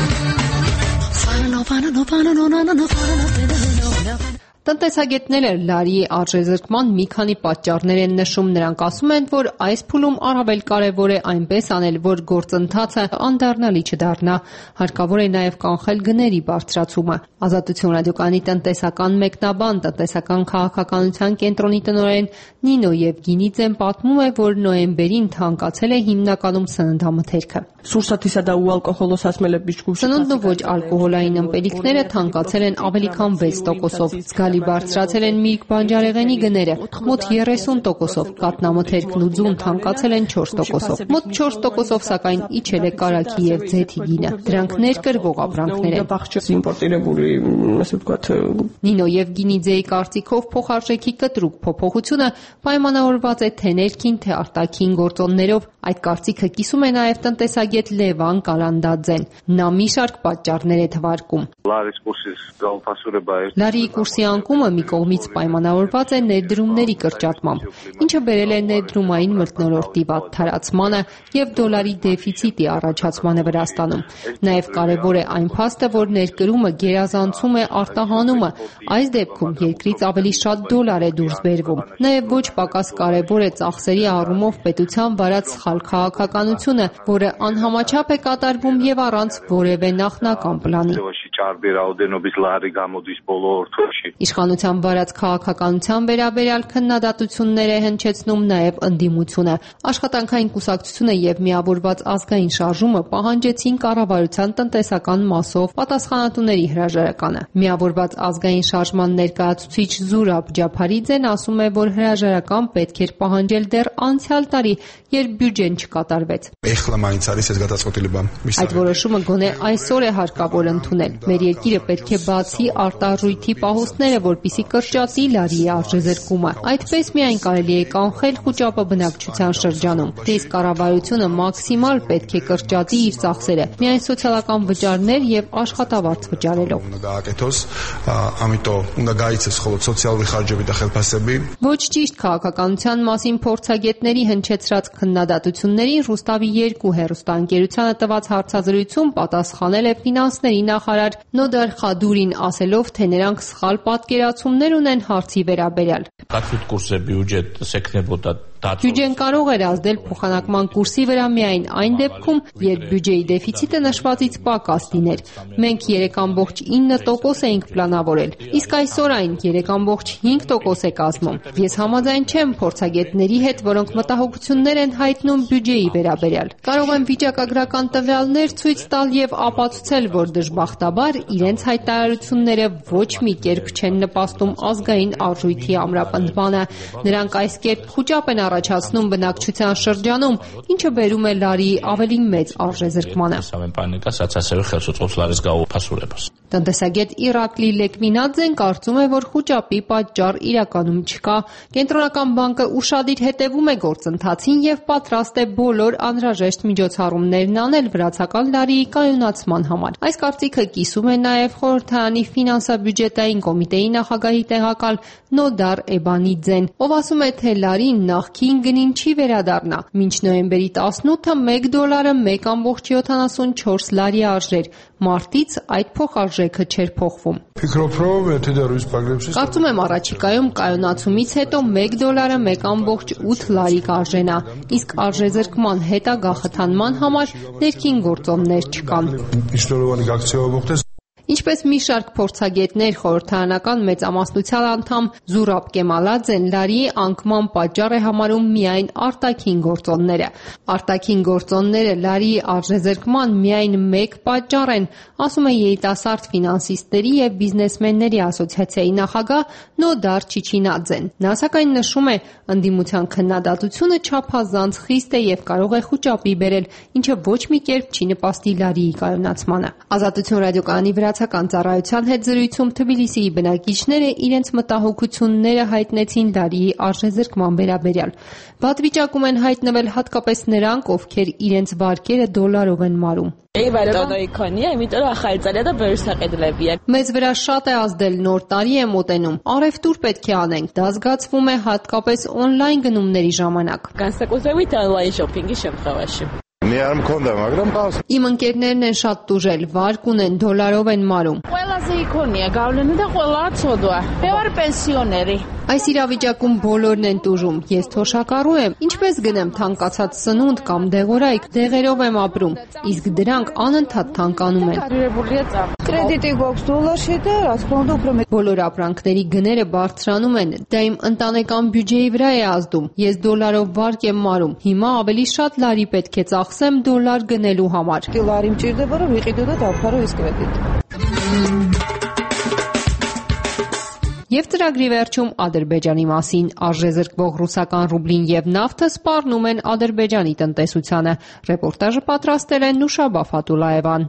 Տնտեսագետները լարիի արժեզրկման մի քանի պատճառներ են նշում։ Նրանք ասում են, որ այս փուլում առավել կարևոր է այնպես անել, որ գործընթացը անդառնալի չդառնա։ Հարկավոր է նաև կանխել գների բարձրացումը։ Ազատություն ռադիոկայանի տնտեսական մեկնաբան, տնտեսական քաղաքականության կենտրոնի տնօրեն Նինո Եվգենիձեն պատմում է, որ նոյեմբերին թանկացել է հիմնականում սննդամթերքը։ Սնունդն ու ոչ ալկոհոլային ըմպելիքները թանկացել են ավելի քան 6%-ով։ Զգալի բարձրացել են միրգ բանջարեղենի գները, մոտ 30%-ով, կատնամթերքն ու ձուն թանկացել են 4%-ով։ Մոտ 4%-ով սակայն իջել է կարագի եւ ձեթի գինը։ Դրանք ներկրվող ապրանքներ են։ Նինո Եվգենիձեի կարծիքով փոխարժեքի կտրուկ փոփոխությունը պայմանավորված է թե ներքին, թե արտաքին գործոններով։ Այդ կարծիքը կիսում է նաև տնտեսագետ Լևան Կալանդաձեն։ Նա մի շարք պատճառներ է թվարկում։ Լարիի կուրսի անկումը մի կողմից պայմանավորված է ներդրումների կրճատմամբ, ինչը բերել է ներդրումային մթնոլորտի վատ թարացմանը եւ դոլարի դեֆիցիտի առաջացմանը Վրաստանում։ Նաեւ կարեւոր է այն փաստը, որ ներկրումը գերազանցում է արտահանումը։ Այս դեպքում երկրից ավելի շատ դոլար է դուրս բերվում։ Նաեւ ոչ պակաս կարեւոր է ծախսերի առումով պետության վարած սխալ քաղաքականությունը, որը անհամաչափ է կատարվում եւ առանց որևէ նախնական պլանի։ ჭარბი რაოდენობის ლარი გამოდის ბოლო ორ თვეში. Իշխանության վարած քաղաքականության վերաբերյալ քննադատություններ է հնչեցնում նաև ընդդիմությունը։ Աշխատանքային կուսակցությունը եւ միավորված ազգային շարժումը պահանջեցին կառավարության տնտեսական մասով պատասխանատուների հրաժարականը։ Միավորված ազգային շարժման ներկայացուցիչ Զուրաբ Ջափարիձեն ասում է, որ հրաժարական պետք էր պահանջել դեռ անցյալ տարի, երբ բյուջեն չկատարվեց։ Այդ որոշումը գոնե այսօր է հարկավոր ընդունել։ Մեր երկիրը պետք է բացի արտարժույթի պահոստները, որպիսի կրճատի լարի արժեզրկումը։ Այդպես միայն կարելի է կանխել խուճապը բնակչության շրջանում։ Իսկ կառավարությունը մաքսիմալ պետք է կրճատի իր ծախսերը, միայն սոցիալական վճարներ եւ աշխատավարձ վճարելով։ Ոչ ճիշտ քաղաքականության մասին փորձագետների հնչեցրած քննադատություններին Ռուստավի 2 հեռուստաընկերությանը տված հարցազրույցում պատասխանել է ֆինանսների նախարար Նոդար Խադուրին, ասելով, թե նրանք սխալ պատկերացումներ ունեն հարցի վերաբերյալ։ Բյուջեն կարող էր ազդել փոխանակման կուրսի վրա միայն այն դեպքում, երբ բյուջեի դեֆիցիտը նշվածից պակաս լիներ։ Մենք 3.9% էինք պլանավորել, իսկ այսօր այն 3.5% է կազմում։ Ես համաձայն չեմ փորձագետների հետ, որոնք մտահոգություններ են հայտնում բյուջեի վերաբերյալ։ Կարող եմ վիճակագրական տվյալներ ցույց տալ եւ ապացուցել, որ դժբախտաբար իրենց հայտարարությունները ոչ մի կերպ չեն նպաստում ազգային արժույթի ամրապնդմանը։ Նրանք այս կերպ խուճապ են առաջացնում բնակչության շրջանում, ինչը բերում է լարի ավելի մեծ արժեզրկմանը։ Տնտեսագետ Իրակլի Լեկմինաձեն կարծում է, որ խուճապի պատճառ իրականում չկա։ Կենտրոնական բանկը ուշադիր հետևում է գործընթացին եւ պատրաստ է բոլոր անհրաժեշտ միջոցառումներն անել վրացական լարիի կայունացման համար։ Այս կարծիքը կիսում է նաեւ խորհրդարանի ֆինանսա-բյուջետային կոմիտեի նախագահի տեղակալ Նոդար Էբանիձեն, ով ասում է, թե լարին նախքին գնին չի վերադառնա։ Մինչ նոյեմբերի 18-ը $1 1.74 լարի արժեր։ Մարտից այդ փոխարժեքը չէր փոխվում։ Կարծում եմ առաջիկայում կայունացումից հետո $1 1.8 լարի կարժենա, իսկ արժեզրկման հետագա խթանման համար ներքին գործոններ չկան։ Ինչպես մի շարք փորձագետներ, խորհրդարանական մեծամասնության անդամ Զուրաբ Կեմալաձեն լարիի անկման պատճառ է համարում միայն արտաքին գործոնները։ Արտաքին գործոնները լարիի արժեզրկման միայն մեկ պատճառ են, ասում է երիտասարդ ֆինանսիստների եւ բիզնեսմենների ասոցիացիայի նախագահ Նոդար Չիչինաձեն։ Նա սակայն նշում է, ընդդիմության քննադատությունը չափազանց խիստ է եւ կարող է խուճապի բերել, ինչը ոչ մի կերպ չի նպաստի լարիի կայունացմանը։ Ազատություն ռադիոկայանի վրացական ծառայության հետ զրույցում Թբիլիսիի բնակիչները իրենց մտահոգությունները հայտնեցին լարիի արժեզրկման վերաբերյալ։ Վատ վիճակում են հայտնվել հատկապես նրանք, ովքեր իրենց վարկերը դոլարով են մարում։ Մեզ վրա շատ է ազդել, նոր տարի է մոտենում, առևտուր պետք է անենք, դա զգացվում է հատկապես օնլայն գնումների ժամանակ։ Իմ ընկերներն են շատ տուժել, վարկ ունեն, դոլարով են մարում։ Այս իրավիճակում բոլորն են տուժում, ես թոշակառու եմ, ինչպես գնեմ թանկացած սնունդ կամ դեղորայք, դեղերով եմ ապրում, իսկ դրանք անընդհատ թանկանում են։ Բոլոր ապրանքների գները բարձրանում են, դա իմ ընտանեկան բյուջեի վրա է ազդում, ես դոլարով վարկ եմ մարում, հիմա ավելի շատ լարի պետք է ծախսեմ դոլար գնելու համար։ Եվ ծրագրի վերջում Ադրբեջանի մասին արժեզրկվող ռուսական ռուբլին եւ նավթը սպառնում են Ադրբեջանի տնտեսությանը։ Ռեպորտաժը պատրաստել է Նուշաբա Ֆատուլաևան։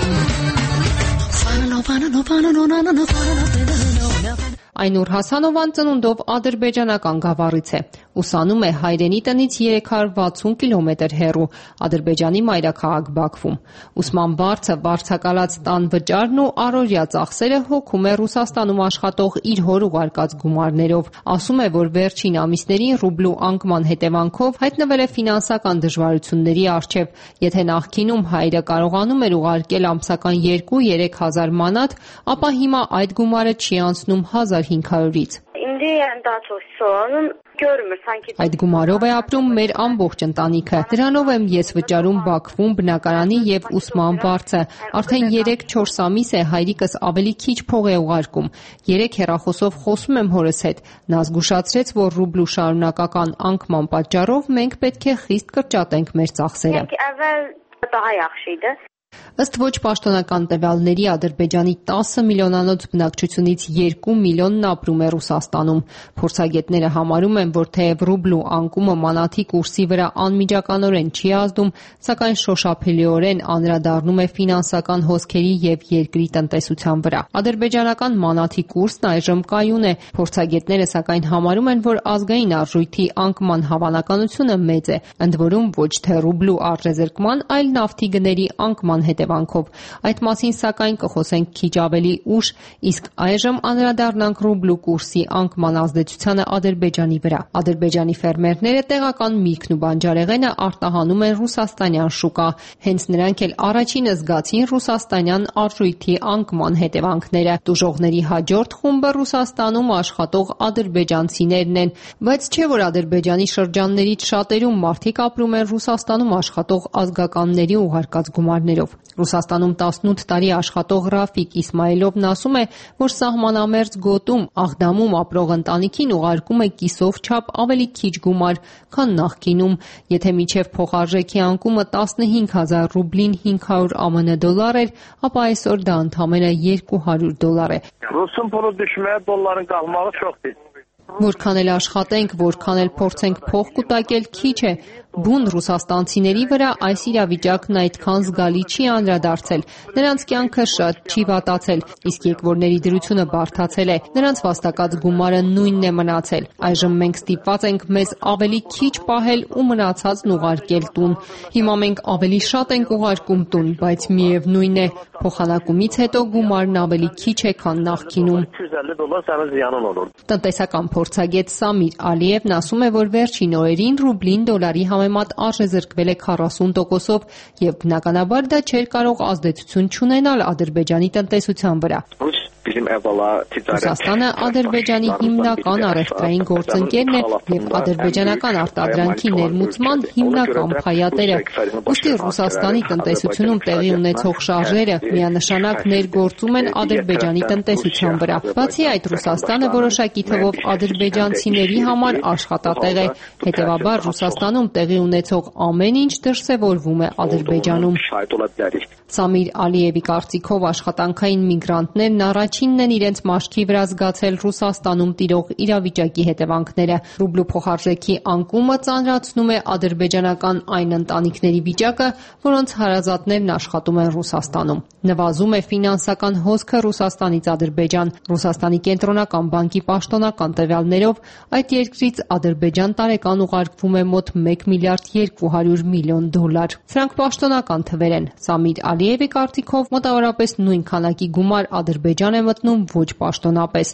Այնուր Հասանովան ծնունդով ադրբեջանական գավառից է։ Ուսանում է հայրենի տնից 360 կիլոմետր հեռու Ադրբեջանի մայրաքաղաք Բաքվում։ Ուսման վարձը, վարձակալած տան վճարն ու առօրյա ծախսերը հոգում է Ռուսաստանում աշխատող իր հոր ուղարկած գումարներով։ Ասում է, որ վերջին ամիսներին ռուբլու անկման հետևանքով հայտնվել է ֆինանսական դժվարությունների առջև։ Եթե նախկինում հայրը կարողանում էր ուղարկել ամսական 2-3 հազար մանատ, ապա հիմա այդ գումարը չի անցնում 1500-ից։ Այդ գումարով է ապրում մեր ամբողջ ընտանիքը։ Դրանով եմ ես վճարում Բաքվում բնակարանի եւ ուսման վարձը։ Արդեն 3-4 ամիս է հայրիկս ավելի քիչ փող է ուղարկում։ 3 հեռախոսով խոսում եմ հորս հետ։ Նա զգուշացրեց, որ ռուբլու շարունակական անկման պատճառով մենք պետք է խիստ կրճատենք մեր ծախսերը։ Ըստ ոչ պաշտոնական տվյալների Ադրբեջանի 10 միլիոնանոց բնակչությունից 2 միլիոնն ապրում է Ռուսաստանում։ Փորձագետները համարում են, որ թեև ռուբլու անկումը մանաթի կուրսի վրա անմիջականորեն չի ազդում, սակայն շոշափելիորեն անդրադառնում է ֆինանսական հոսքերի եւ երկրի տնտեսության վրա։ Ադրբեջանական մանաթի կուրսն այժմ կայուն է։ Փորձագետները սակայն համարում են, որ ազգային արժույթի անկման հավանականությունը մեծ է, ընդ որում ոչ թե ռուբլու արժեզրկման, այլ նավթի գների անկման հետևանքով։ Այդ մասին սակայն կխոսենք քիչ ավելի ուշ, իսկ այժմ անդրադառնանք ռուբլու կուրսի անկման ազդեցությանը Ադրբեջանի վրա։ Ադրբեջանի ֆերմերները տեղական միրգն ու բանջարեղենը արտահանում են ռուսաստանյան շուկա։ Հենց նրանք էլ առաջինը զգացին ռուսաստանյան արժույթի անկման հետևանքները։ Տուժողների հաջորդ խումբը Ռուսաստանում աշխատող ադրբեջանցիներն են, բայց չէ որ Ադրբեջանի շրջաններից շատերում մարդիկ ապրում են Ռուսաստանում աշխատող ազգականների ուղարկած գումարներով։ Ռուսաստանում 18 տարի աշխատող Ռաֆիկ Իսմայելովն ասում է, որ սահմանամերձ գոտում Աղդամում ապրող ընտանիքին ուղարկում է կիսով չափ ավելի քիչ գումար, քան նախկինում։ Եթե մինչև փոխարժեքի անկումը 15,000 ռուբլին 500 ԱՄՆ դոլար էր, ապա այսօր դա ընդամենը $200 է։ Ռուսում փողը düşmeye դոլարın qalmağı çoxdur։ Որքան էլ աշխատենք, որքան էլ փորձենք փող կուտակել, քիչ է։ Բուն ռուսաստանցիների վրա այս իրավիճակն այդքան զգալի չի անդրադարձել։ Նրանց կյանքը շատ չի վատացել, իսկ եկվորների դրությունը բարդացել է։ Նրանց վաստակած գումարը նույնն է մնացել։ Այժմ մենք ստիպված ենք մեզ ավելի քիչ պահել ու մնացածն ուղարկել տուն։ Հիմա մենք ավելի շատ ենք ուղարկում տուն, բայց միևնույն է, փոխանակումից հետո գումարն ավելի քիչ է, քան նախկինում։ Տնտեսական փորձագետ Սամիր Ալիևն ասում է, որ վերջին օրերին ռուբլին դոլարի համեմատ արժեզրկվել է 40%-ով եւ բնականաբար դա չէր կարող ազդեցություն չունենալ Ադրբեջանի տնտեսության վրա։ Ռուսաստանը Ադրբեջանի հիմնական առևտրային գործընկերն է եւ ադրբեջանական արտադրանքի ներմուծման հիմնական փայատերը։ Ուստի Ռուսաստանի տնտեսությունում տեղի ունեցող շարժերը միանշանակ ներգործում են Ադրբեջանի տնտեսության վրա։ Բացի այդ, Ռուսաստանը որոշակի թվով ադրբեջանցիների համար աշխատատեղ է։ Հետևաբար Ռուսաստանում տեղի ունեցող ամեն ինչ դրսևորվում է Ադրբեջանում։ Սամիր Ալիևի կարծիքով աշխատանքային միգրանտներն առաջինն են իրենց մաշկի վրա զգացել Ռուսաստանում տիրող իրավիճակի հետևանքները։ Ռուբլու փոխարժեքի անկումը ծանրացնում է ադրբեջանական այն ընտանիքների վիճակը, որոնց հարազատներն աշխատում են Ռուսաստանում։ Նվազում է ֆինանսական հոսքը Ռուսաստանից Ադրբեջան։ Ռուսաստանի կենտրոնական բանկի պաշտոնական տվյալներով այդ երկրից Ադրբեջան տարեկան ուղարկվում է մոտ $1 միլիարդ 200 միլիոն։ Սրանք պաշտոնական թվեր են։ Սամիր Ալիևի կարծիքով մոտավորապես նույն քանակի գումար Ադրբեջան է մտնում ոչ պաշտոնապես։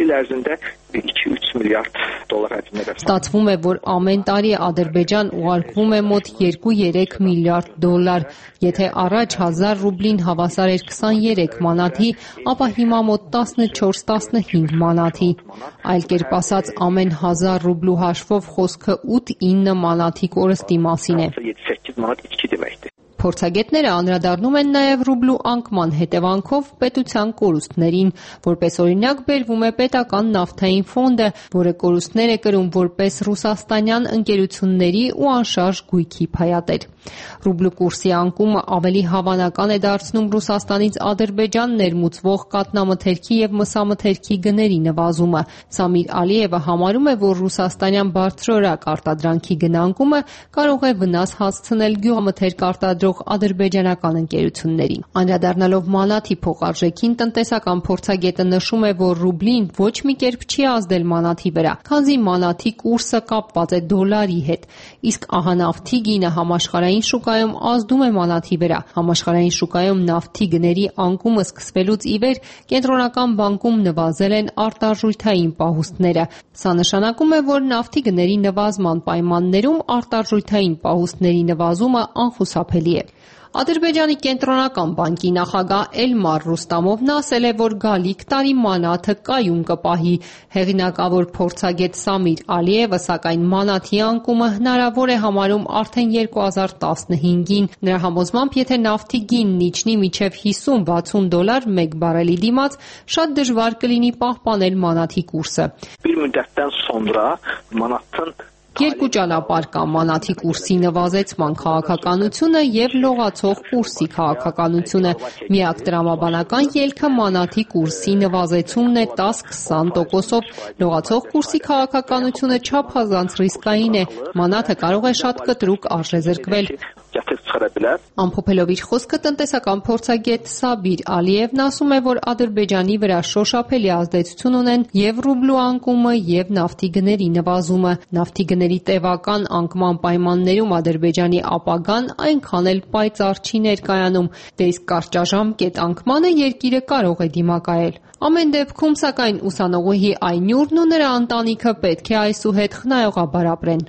Ստացվում է, որ ամեն տարի Ադրբեջան ուղարկվում է մոտ $2-3 միլիարդ։ Եթե առաջ 1000 ռուբլին հավասար էր 23 մանաթի, ապա հիմա մոտ 14-15 մանաթի։ Այլ կերպ ասած, ամեն 1000 ռուբլու հաշվով խոսքը 8-9 մանաթի կորստի մասին է։ Փորձագետները անդրադառնում են նաև ռուբլու անկման հետևանքով պետության կորուստներին, որպես օրինակ բերվում է պետական նավթային ֆոնդը, որը կորուստներ է կրում որպես ռուսաստանյան ընկերությունների ու անշարժ գույքի փայատեր։ Ռուբլու կուրսի անկումը ավելի հավանական է դարձնում Ռուսաստանից Ադրբեջան ներմուծվող կաթնամթերքի եւ մսամթերքի գների նվազումը։ Սամիր Ալիևը համարում է, որ ռուսաստանյան բարձրորակ արտադրանքի գնանկումը կարող է վնաս հասցնել գյուղամթերք արտադրող ադրբեջանական ընկերություններին։ Անդրադառնալով մանաթի փոխարժեքին, տնտեսական փորձագետը նշում է, որ ռուբլին ոչ մի կերպ չի ազդել մանաթի վրա, քանզի մանաթի կուրսը կապված է դոլարի հետ, իսկ ահա նավթի գինը համաշխարհային շուկայում ազդում է մանաթի վրա։ Համաշխարհային շուկայում նավթի գների անկումը սկսվելուց ի վեր կենտրոնական բանկում նվազել են արտարժույթային պահուստները։ Սա նշանակում է, որ նավթի գների նվազման պայմաններում արտարժույթային պահուստների նվազումը անխուսափելի է։ է։ Ադրբեջանի կենտրոնական բանկի նախագահ Էլմար Ռուստամովն ասել է, որ գալիք տարի մանաթը կայուն կպահի։ Հեղինակավոր փորձագետ Սամիր Ալիևը սակայն մանաթի անկումը հնարավոր է համարում արդեն 2015-ին։ Նրա համոզմամբ, եթե նավթի գինն իջնի մինչև $50-60 մեկ բարելի դիմաց, շատ դժվար կլինի պահպանել մանաթի կուրսը։ Երկու ճանապարհ կա՝ մանաթի կուրսի նվազեցման քաղաքականությունը եւ լողացող կուրսի քաղաքականությունը։ Միակ տրամաբանական ելքը մանաթի կուրսի նվազեցումն է 10-20%-ով։ Լողացող կուրսի քաղաքականությունը չափազանց ռիսկային է։ Մանաթը կարող է շատ կտրուկ արժեզրկվել։ Ամփոփելով իր խոսքը, տնտեսական փորձագետ Սաբիր Ալիևն ասում է, որ Ադրբեջանի վրա շոշափելի ազդեցություն ունեն եւ ռուբլու անկումը եւ նավթի գների նվազումը։ Նավթի գների տևական անկման պայմաններում Ադրբեջանի ապագան այնքան էլ պայծառ չի ներկայանում, դե իսկ կարճաժամկետ անկմանը երկիրը կարող է դիմակայել։ Ամեն դեպքում, սակայն, ուսանողուհի Այնյուրն ու նրա ընտանիքը պետք է այսուհետ խնայողաբար ապրեն։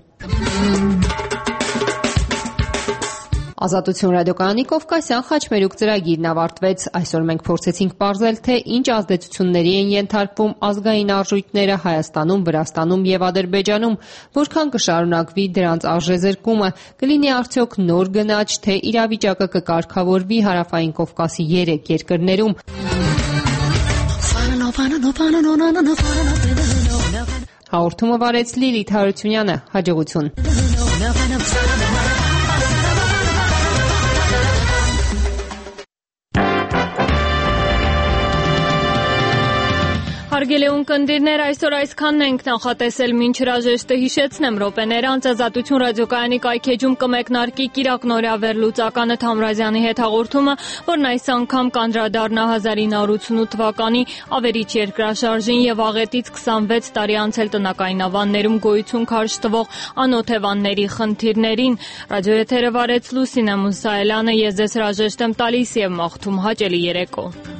Ազատություն ռադիոկայանի Կովկասյան խաչմերուկ ծրագիրն ավարտվեց։ Այսօր մենք փորձեցինք պարզել, թե ինչ ազդեցությունների են ենթարկվում ազգային արժույթները Հայաստանում, Վրաստանում եւ Ադրբեջանում, որքան կշարունակվի դրանց արժեզրկումը, կլինի արդյոք նոր գնաճ, թե իրավիճակը կկարգավորվի Հարավային Կովկասի 3 երկրներում։ Հաղորդումը վարեց Լիլիթ Հարությունյանը։ Հաջողություն։ Հարգելի ունկնդիրներ, այսօր այսքանն ենք նախատեսել, մինչ հրաժեշտը հիշեցնեմ րոպեներ անց Ազատություն ռադիոկայանի կայքեջում կմեկնարկի Կիրակ Նորյա-Վերլուծականը Թամրազյանի հետ հաղորդումը, որն այս անգամ կանդրադառնա 1988 թվականի ավերիչ երկրաշարժին եւ աղետից 26 տարի անցել տնական ավաններում գոյություն քարշ տվող անօթևանների խնդիրներին։ Ռադիոեթերը վարեց Լուսինե Մուսայելյանը, ես ձեզ հրաժեշտ եմ տալիս եւ մաղթում հաճելի երեկո։